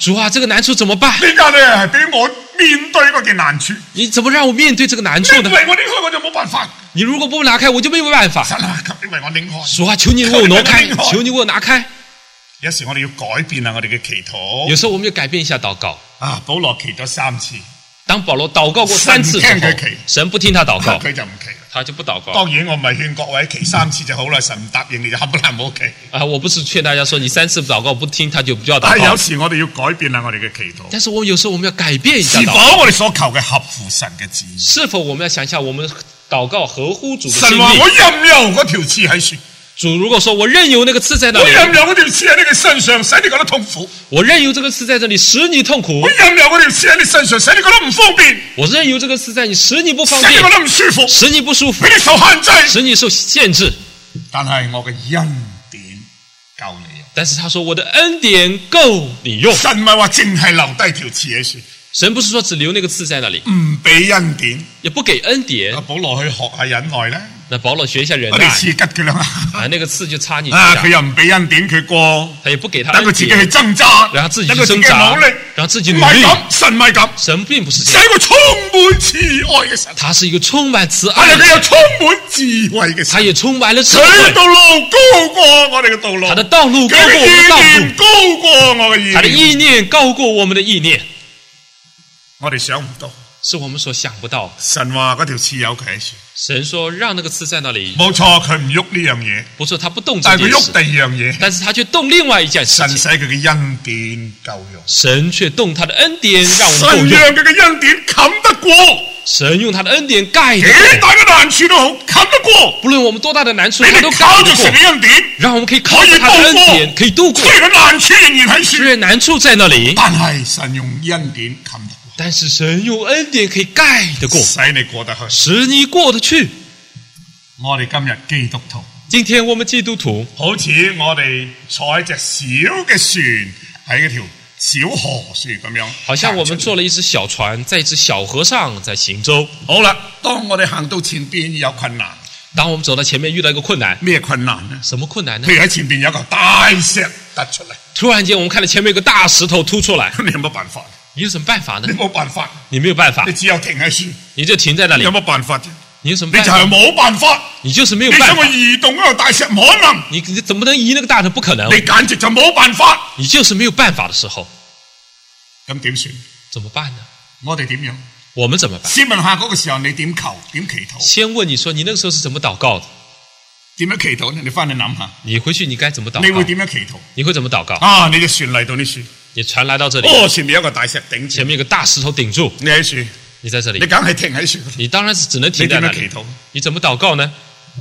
主啊，这个难處怎麼辦？ 呢家咧係俾我面對嗰件難處。 你怎麼讓我面對這個難處呢？ 你為我拎開我就冇辦法。 你如果不拿開，我就沒有辦法。 神啊，求你為我拎開。 主啊，求你為我拿開，求你為我拿開。 有時我哋要改變我哋嘅祈禱。 有時候我們要改變一下禱告。 啊，保羅祈咗3次。 當保羅禱告過3次之後，神不聽他禱告， 佢就唔祈。 他就不禱告。 當然我唔係勸各位祈3次就好啦，神唔答應你就冚唪唥冇祈。 啊，我不是勸大家說你3次禱告不聽，他就不要禱告。 但係有時我哋要改變我哋嘅祈禱。 但是有時候我們要改變一下禱告。 是否我哋所求嘅合乎神嘅旨意？ 是否我們要想一下，我們禱告合乎主的心意？ 神話我任由嗰條刺喺樹。 主如果說我任由那個刺在那裡， 我任由嗰條刺喺你嘅身上，使你覺得痛苦。 我任由這個刺在這裡，使你痛苦。 我任由嗰條刺喺你身上，使你覺得唔方便。 我任由這個刺在你，使你不方便， 使你覺得唔舒服， 使你不舒服， 俾你受限制， 使你受限制。 但係我嘅恩典夠你用。 但是他說我的恩典夠你用。 神唔係話淨係留低條刺喺樹。 神不是說只留那個刺在那裡， 唔俾恩典， 也不給恩典。 保羅去學下忍耐咧。 那保羅學一下忍耐， 我哋刺吉佢啦， 那個刺就插你。 佢又唔俾恩典佢過， 他也不給他， 等佢自己去掙扎， 讓他自己去掙扎， 努力， 讓自己努力。唔係咁， 神唔係咁， 神並不是這樣， 係一個充滿慈愛嘅神， 他是一個充滿慈愛， 佢又充滿智慧嘅神， 他也充滿了智慧。 佢嘅道路高過我哋嘅道路， 他的道路高過我們的道路， 高過我嘅意念， 他的意念高過我們的意念。 我哋想唔到， 是我們所想不到。 神話嗰條刺有佢喺樹， 神說讓那個刺在那裡。 冇錯，佢唔喐呢樣嘢， 不錯，他不動這件事， 但係佢喐第二樣嘢， 但是他卻動另外一件事情。 神使佢嘅恩典夠用， 神卻動他的恩典讓我們夠用。 神讓佢嘅恩典冚得過， 神用他的恩典蓋得過， 幾大嘅難處都好，冚得過。 不論我們多大的難處，他都靠着蓋得過。 神嘅恩典， 讓我們可以靠着他的恩典可以度過。 雖然難處仍然喺樹， 雖然難處在那裡， 但係神用恩典冚得過。 但是神用恩典可以蓋得過， 使你過得去， 使你過得去。 我哋今日基督徒， 今天我們基督徒， 好似我哋坐喺隻小嘅船喺一條小河樹咁樣， 好像我們坐了一隻小船，在一隻小河上在行舟。 好啦，當我哋行到前邊有困難， 當我們走到前面遇到一個困難， 咩困難呢？ 什麼困難呢？ 譬如喺前邊有個大石突出嚟， 突然間我們看到前面有個大石頭突出來， 你有乜辦法？ 你有什麼辦法呢？ 你冇辦法， 你沒有辦法， 你只有停喺樹， 你就停在那裡。 有乜辦法啫？ 你有什麼辦法？ 你就係冇辦法， 你就是沒有辦法。 你想我移動嗰個大石，唔可能。 你怎麼能移那個大石？不可能。 你簡直就冇辦法。 你就是沒有辦法的時候， 咁點算？ 怎麼辦呢？ 我哋點樣？ 我們怎麼辦？ 先問下嗰個時候你點求點祈禱？ 先問你說你那個時候是怎麼禱告的？ 點樣祈禱呢？你翻去諗下。 你回去你該怎麼禱告？ 你會點樣祈禱？ 你會怎麼禱告？ 啊！你隻船嚟到呢樹， 你船來到這裡， 哦，前面有個大石頂住， 前面有個大石頭頂住， 你喺樹， 你在這裡， 你梗係停喺樹。 你當然是只能停在那裡。 你點樣祈禱？ 你怎麼禱告呢？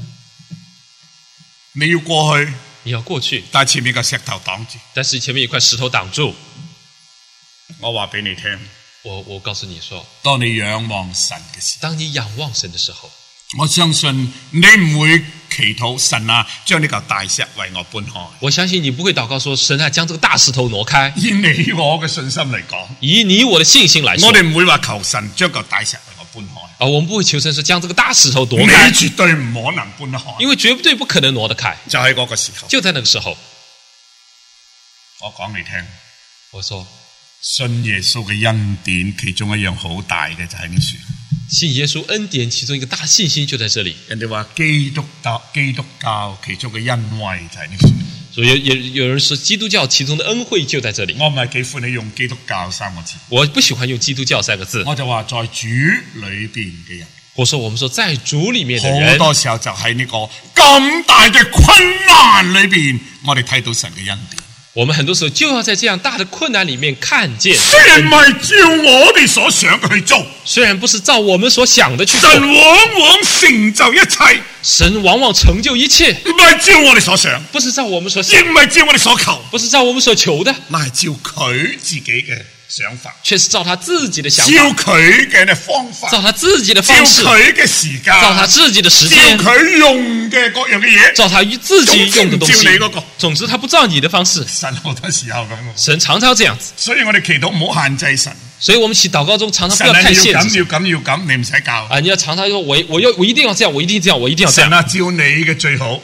你要過去， 你要過去， 但係前面個石頭擋住。 但是前面有塊石頭擋住。 我話俾你聽， 我告訴你說， 當你仰望神嘅時候， 當你仰望神的時候， 我相信你唔會祈禱神啊，將呢嚿大石為我搬開。 我相信你不會禱告說神啊，將這個大石頭挪開。 以你我嘅信心嚟講， 以你我的信心來說， 我哋唔會話求神將嚿大石為我搬開。 啊，我們不會求神說將這個大石頭挪開。 你絕對唔可能搬得開， 因為絕對不可能挪得開。 就喺嗰個時候， 就在那個時候， 我講你聽， 我說信耶穌嘅恩典，其中一樣好大嘅就係呢樹。 信耶穌恩典，其中一個大信心就在這裡。 人哋話基督教其中嘅恩惠就係呢樹。 所以有人說基督教其中的恩惠就在這裡。 我唔係幾歡喜用基督教三個字， 我不喜歡用基督教三個字。 我就話在主裏邊嘅人。 我說在主裡面的人， 好多時候就喺呢個咁大嘅困難裏邊，我哋睇到神嘅恩典。 我們很多時候就要在這樣大的困難裡面看見。 雖然唔係照我哋所想嘅去做， 雖然不是照我們所想的去做， 神往往成就一切。 神往往成就一切， 唔係照我哋所想， 不是照我們所想， 亦唔係照我哋所求， 不是照我們所求的， 乃係照佢自己嘅想法， 卻是照他自己的想法， 照佢嘅方法， 照他自己的方式， 照佢嘅時間， 照他自己的時間， 照佢用嘅各樣嘅嘢， 照他自己用的東西。 照你嗰個， 總之他不照你的方式。 神好多時候咁， 神常常這樣子， 所以我哋祈禱唔好限制神。 所以我們祈禱告中常常不要太限制。 要咁，你唔使教啊！你要常常說我一定要這樣，我一定這樣，我一定要這樣。 神啊，照你嘅最好。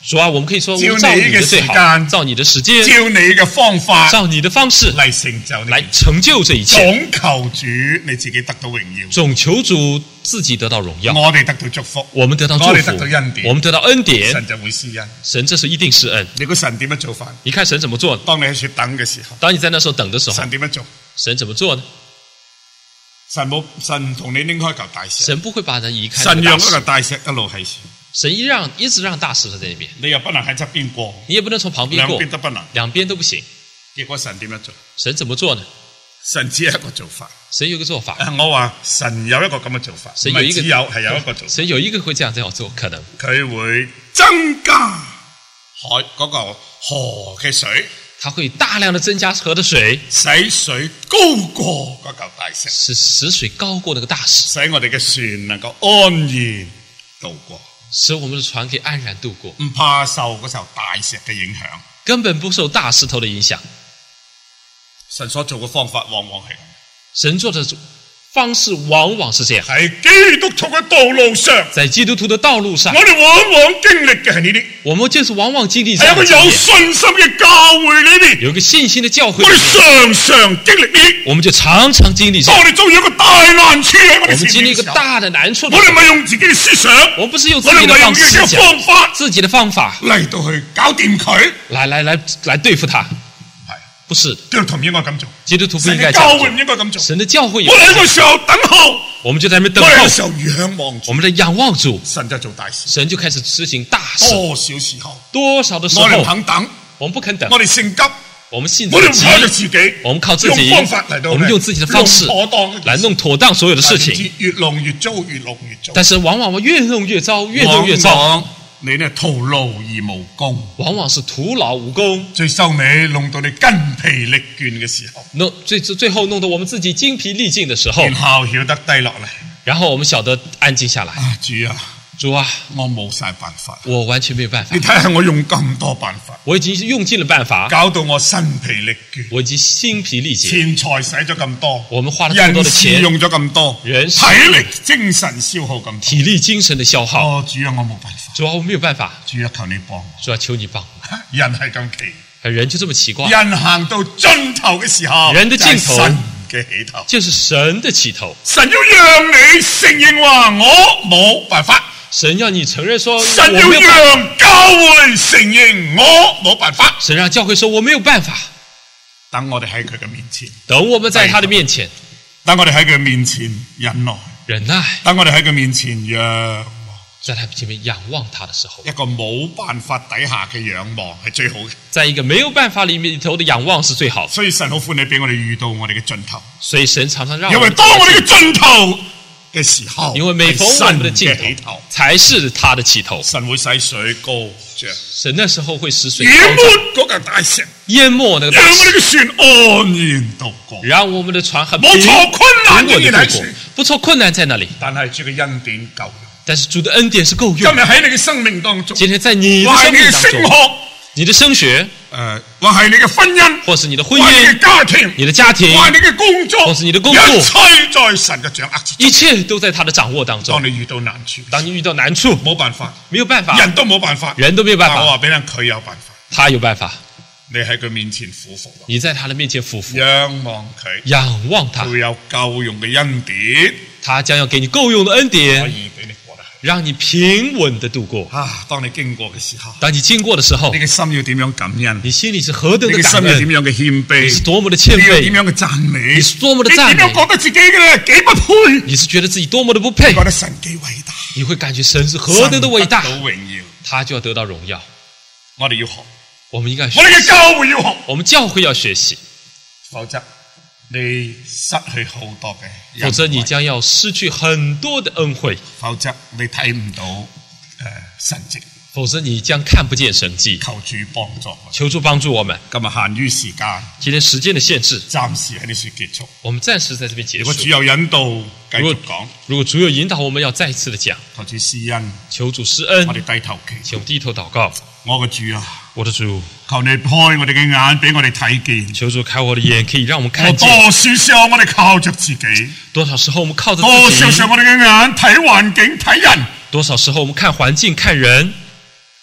主啊，我們可以說，我照你的最好，照你的時間， 照你嘅方法， 照你的方式嚟成就這一切。 總求主你自己得到榮耀， 總求主自己得到榮耀。 我哋得到祝福， 我們得到祝福， 我哋得到恩典， 我們得到恩典， 神就會施恩。 神這是一定施恩。 你估神點樣做法？ 你看神怎麼做？ 當你喺處等嘅時候， 當你在那時候等的時候， 神點樣做？ 神怎麼做呢？ 神唔同你拎開嚿大石， 神不會把人移開。 神讓嗰嚿大石一路係。 神一直讓大石頭在那邊， 你又不能喺側邊過， 你也不能從旁邊過， 兩邊都不能， 兩邊都不行。 結果神點樣做？ 神怎麼做呢？ 神只有一個做法。 神有一個做法。 我話神有一個咁嘅做法，唔係只有，係有一個做法。 神有一個會這樣做，可能佢會增加嗰個河嘅水， 它會大量的增加河的水， 使水高過嗰嚿大石， 使水高過那個大石， 使我哋嘅船能夠安然渡過。 使我們的船可以安然渡過， 唔怕受嗰嚿大石嘅影響， 根本不受大石頭的影響。 神所做嘅方法往往係咁， 神做的方式往往是這樣。 喺基督徒嘅道路上， 在基督徒的道路上， 我哋往往經歷嘅係呢啲， 我們就是往往經歷。 喺一個有信心嘅教會裏邊， 有一個信心的教會， 我哋常常經歷呢， 我們就常常經歷。 當我哋遭遇一個大難處， 我們經歷一個大的難處， 我哋唔係用自己嘅思想， 我們不是用自己的方法，自己的方法嚟到去搞掂佢， 來對付他。不是， 基督徒唔應該咁做， 基督徒不應該這樣做， 教會唔應該咁做， 神的教會也。 我哋喺個時候等候， 我們就在那邊等候。 我哋時候仰望主， 我們在仰望主， 神就做大事， 神就開始施行大事。 多少時候， 多少的時候， 我哋唔肯等， 我們不肯等， 我哋性急， 我們性我哋靠着自己， 我們靠自己， 用方法嚟到， 我們用自己的方式來弄妥當所有的事情， 越弄越糟，越弄越糟。 但是往往越弄越糟，越弄越糟。 你呢徒勞而無功， 往往是徒勞無功， 最收尾弄到你筋疲力倦嘅時候， 最後弄得我們自己精疲力盡的時候， 然後曉得低落嚟， 然後我們曉得安靜下來。主啊， 我冇晒辦法， 我完全沒有辦法。 你睇下我用咁多辦法， 我已經用盡了辦法， 搞到我身疲力倦， 我已經心疲力竭。 錢財使咗咁多， 我們花了這麼多的錢， 人事用咗咁多， 體力精神消耗咁多， 體力精神的消耗。 主啊，我冇辦法。 主啊，我沒有辦法。 主啊，求你幫我。 主啊，求你幫我。 人係咁奇， 人就這麼奇怪。 人行到盡頭嘅時候， 人的盡頭神嘅起頭， 就是神的起頭。 神要讓你承認話我冇辦法。 神要你承認說， 神要讓教會承認我冇辦法。 神讓教會說我沒有辦法。 等我哋喺佢嘅面前， 等我們在他的面前， 等我哋喺佢面前忍耐，等我哋喺佢面前仰望， 在他前面仰望他的時候， 一個冇辦法底下嘅仰望係最好嘅。 在一個沒有辦法裏頭的仰望是最好。 所以神好歡喜俾我哋遇到我哋嘅盡頭。 所以神常常讓因為當我哋嘅盡頭嘅時候， 因為每逢我們的盡頭才是他的起頭。 神會使水高漲， 神那時候會使水高漲，淹沒嗰個大石， 淹沒那個大石， 讓我哋嘅船安然渡過， 讓我們的船很冇錯困難仍然喺處， 不錯困難在那裡， 但係主嘅恩典夠用。 但是主的恩典是夠用。 今日喺你嘅生命當中， 今天在你的生命當中，你的升學， 或係你嘅婚姻， 或是你的婚姻， 或係你嘅家庭， 你的家庭， 或係你嘅工作， 或是你的工作， 一切在神嘅掌握之中， 一切都在他的掌握當中。 當你遇到難處，冇辦法， 沒有辦法， 人都冇辦法， 人都沒有辦法。 我話俾人佢有辦法， 他有辦法。 你喺佢面前俯伏， 你在他的面前俯伏， 仰望佢， 仰望他， 會有夠用嘅恩典， 他將要給你夠用的恩典， 可以俾你過得去， 讓你平穩的度過。 當你經過嘅時候， 你嘅心要點樣感恩？ 你心裡是何等的感恩？ 你嘅心要點樣嘅謙卑？ 你是多麼的謙卑？ 你要點樣嘅讚美？ 你是多麼的讚美？ 你點樣覺得自己嘅幾不配？ 你是覺得自己多麼的不配？ 覺得神幾偉大？ 你會感覺神是何等的偉大？ 得到榮耀， 他就要得到榮耀。 我哋要學， 我們應該學， 我哋嘅教會要學， 我們教會要學習， 否則你失去好多嘅， 否則你將要失去很多的恩惠， 否則你睇唔到神蹟， 否則你將看不見神蹟。 求主幫助， 求主幫助我們。 今日限於時間， 今天時間的限制， 暫時喺呢處結束。 我們暫時在這邊結束。 如果主有引導，繼續講。 如果主有引導，我們要再次的講。 求主施恩， 求主施恩。 我哋低頭祈， 請我們低頭禱告。 我嘅主啊， 我的主， 求你開我哋嘅眼，俾我哋睇見。 求主開我的眼，可以讓我們看見。 多少時候我哋靠着自己， 多少時候我們靠着自己。 多少時候我哋嘅眼睇環境睇人， 多少時候我們看環境看人。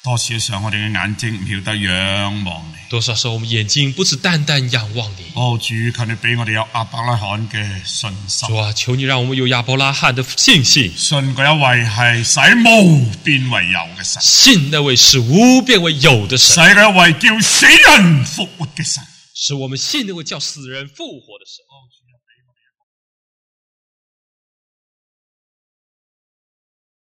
多少時候我哋嘅眼睛唔曉得仰望你。 多少時候我們眼睛不是單單仰望你。 主，求你俾我哋有亞伯拉罕嘅信心。 主啊，求你讓我們有亞伯拉罕的信心。 信嗰一位係使無變為有嘅神。 信那位使無變為有的神。 使嗰一位叫死人復活嘅神。 使我們信那位叫死人復活的神。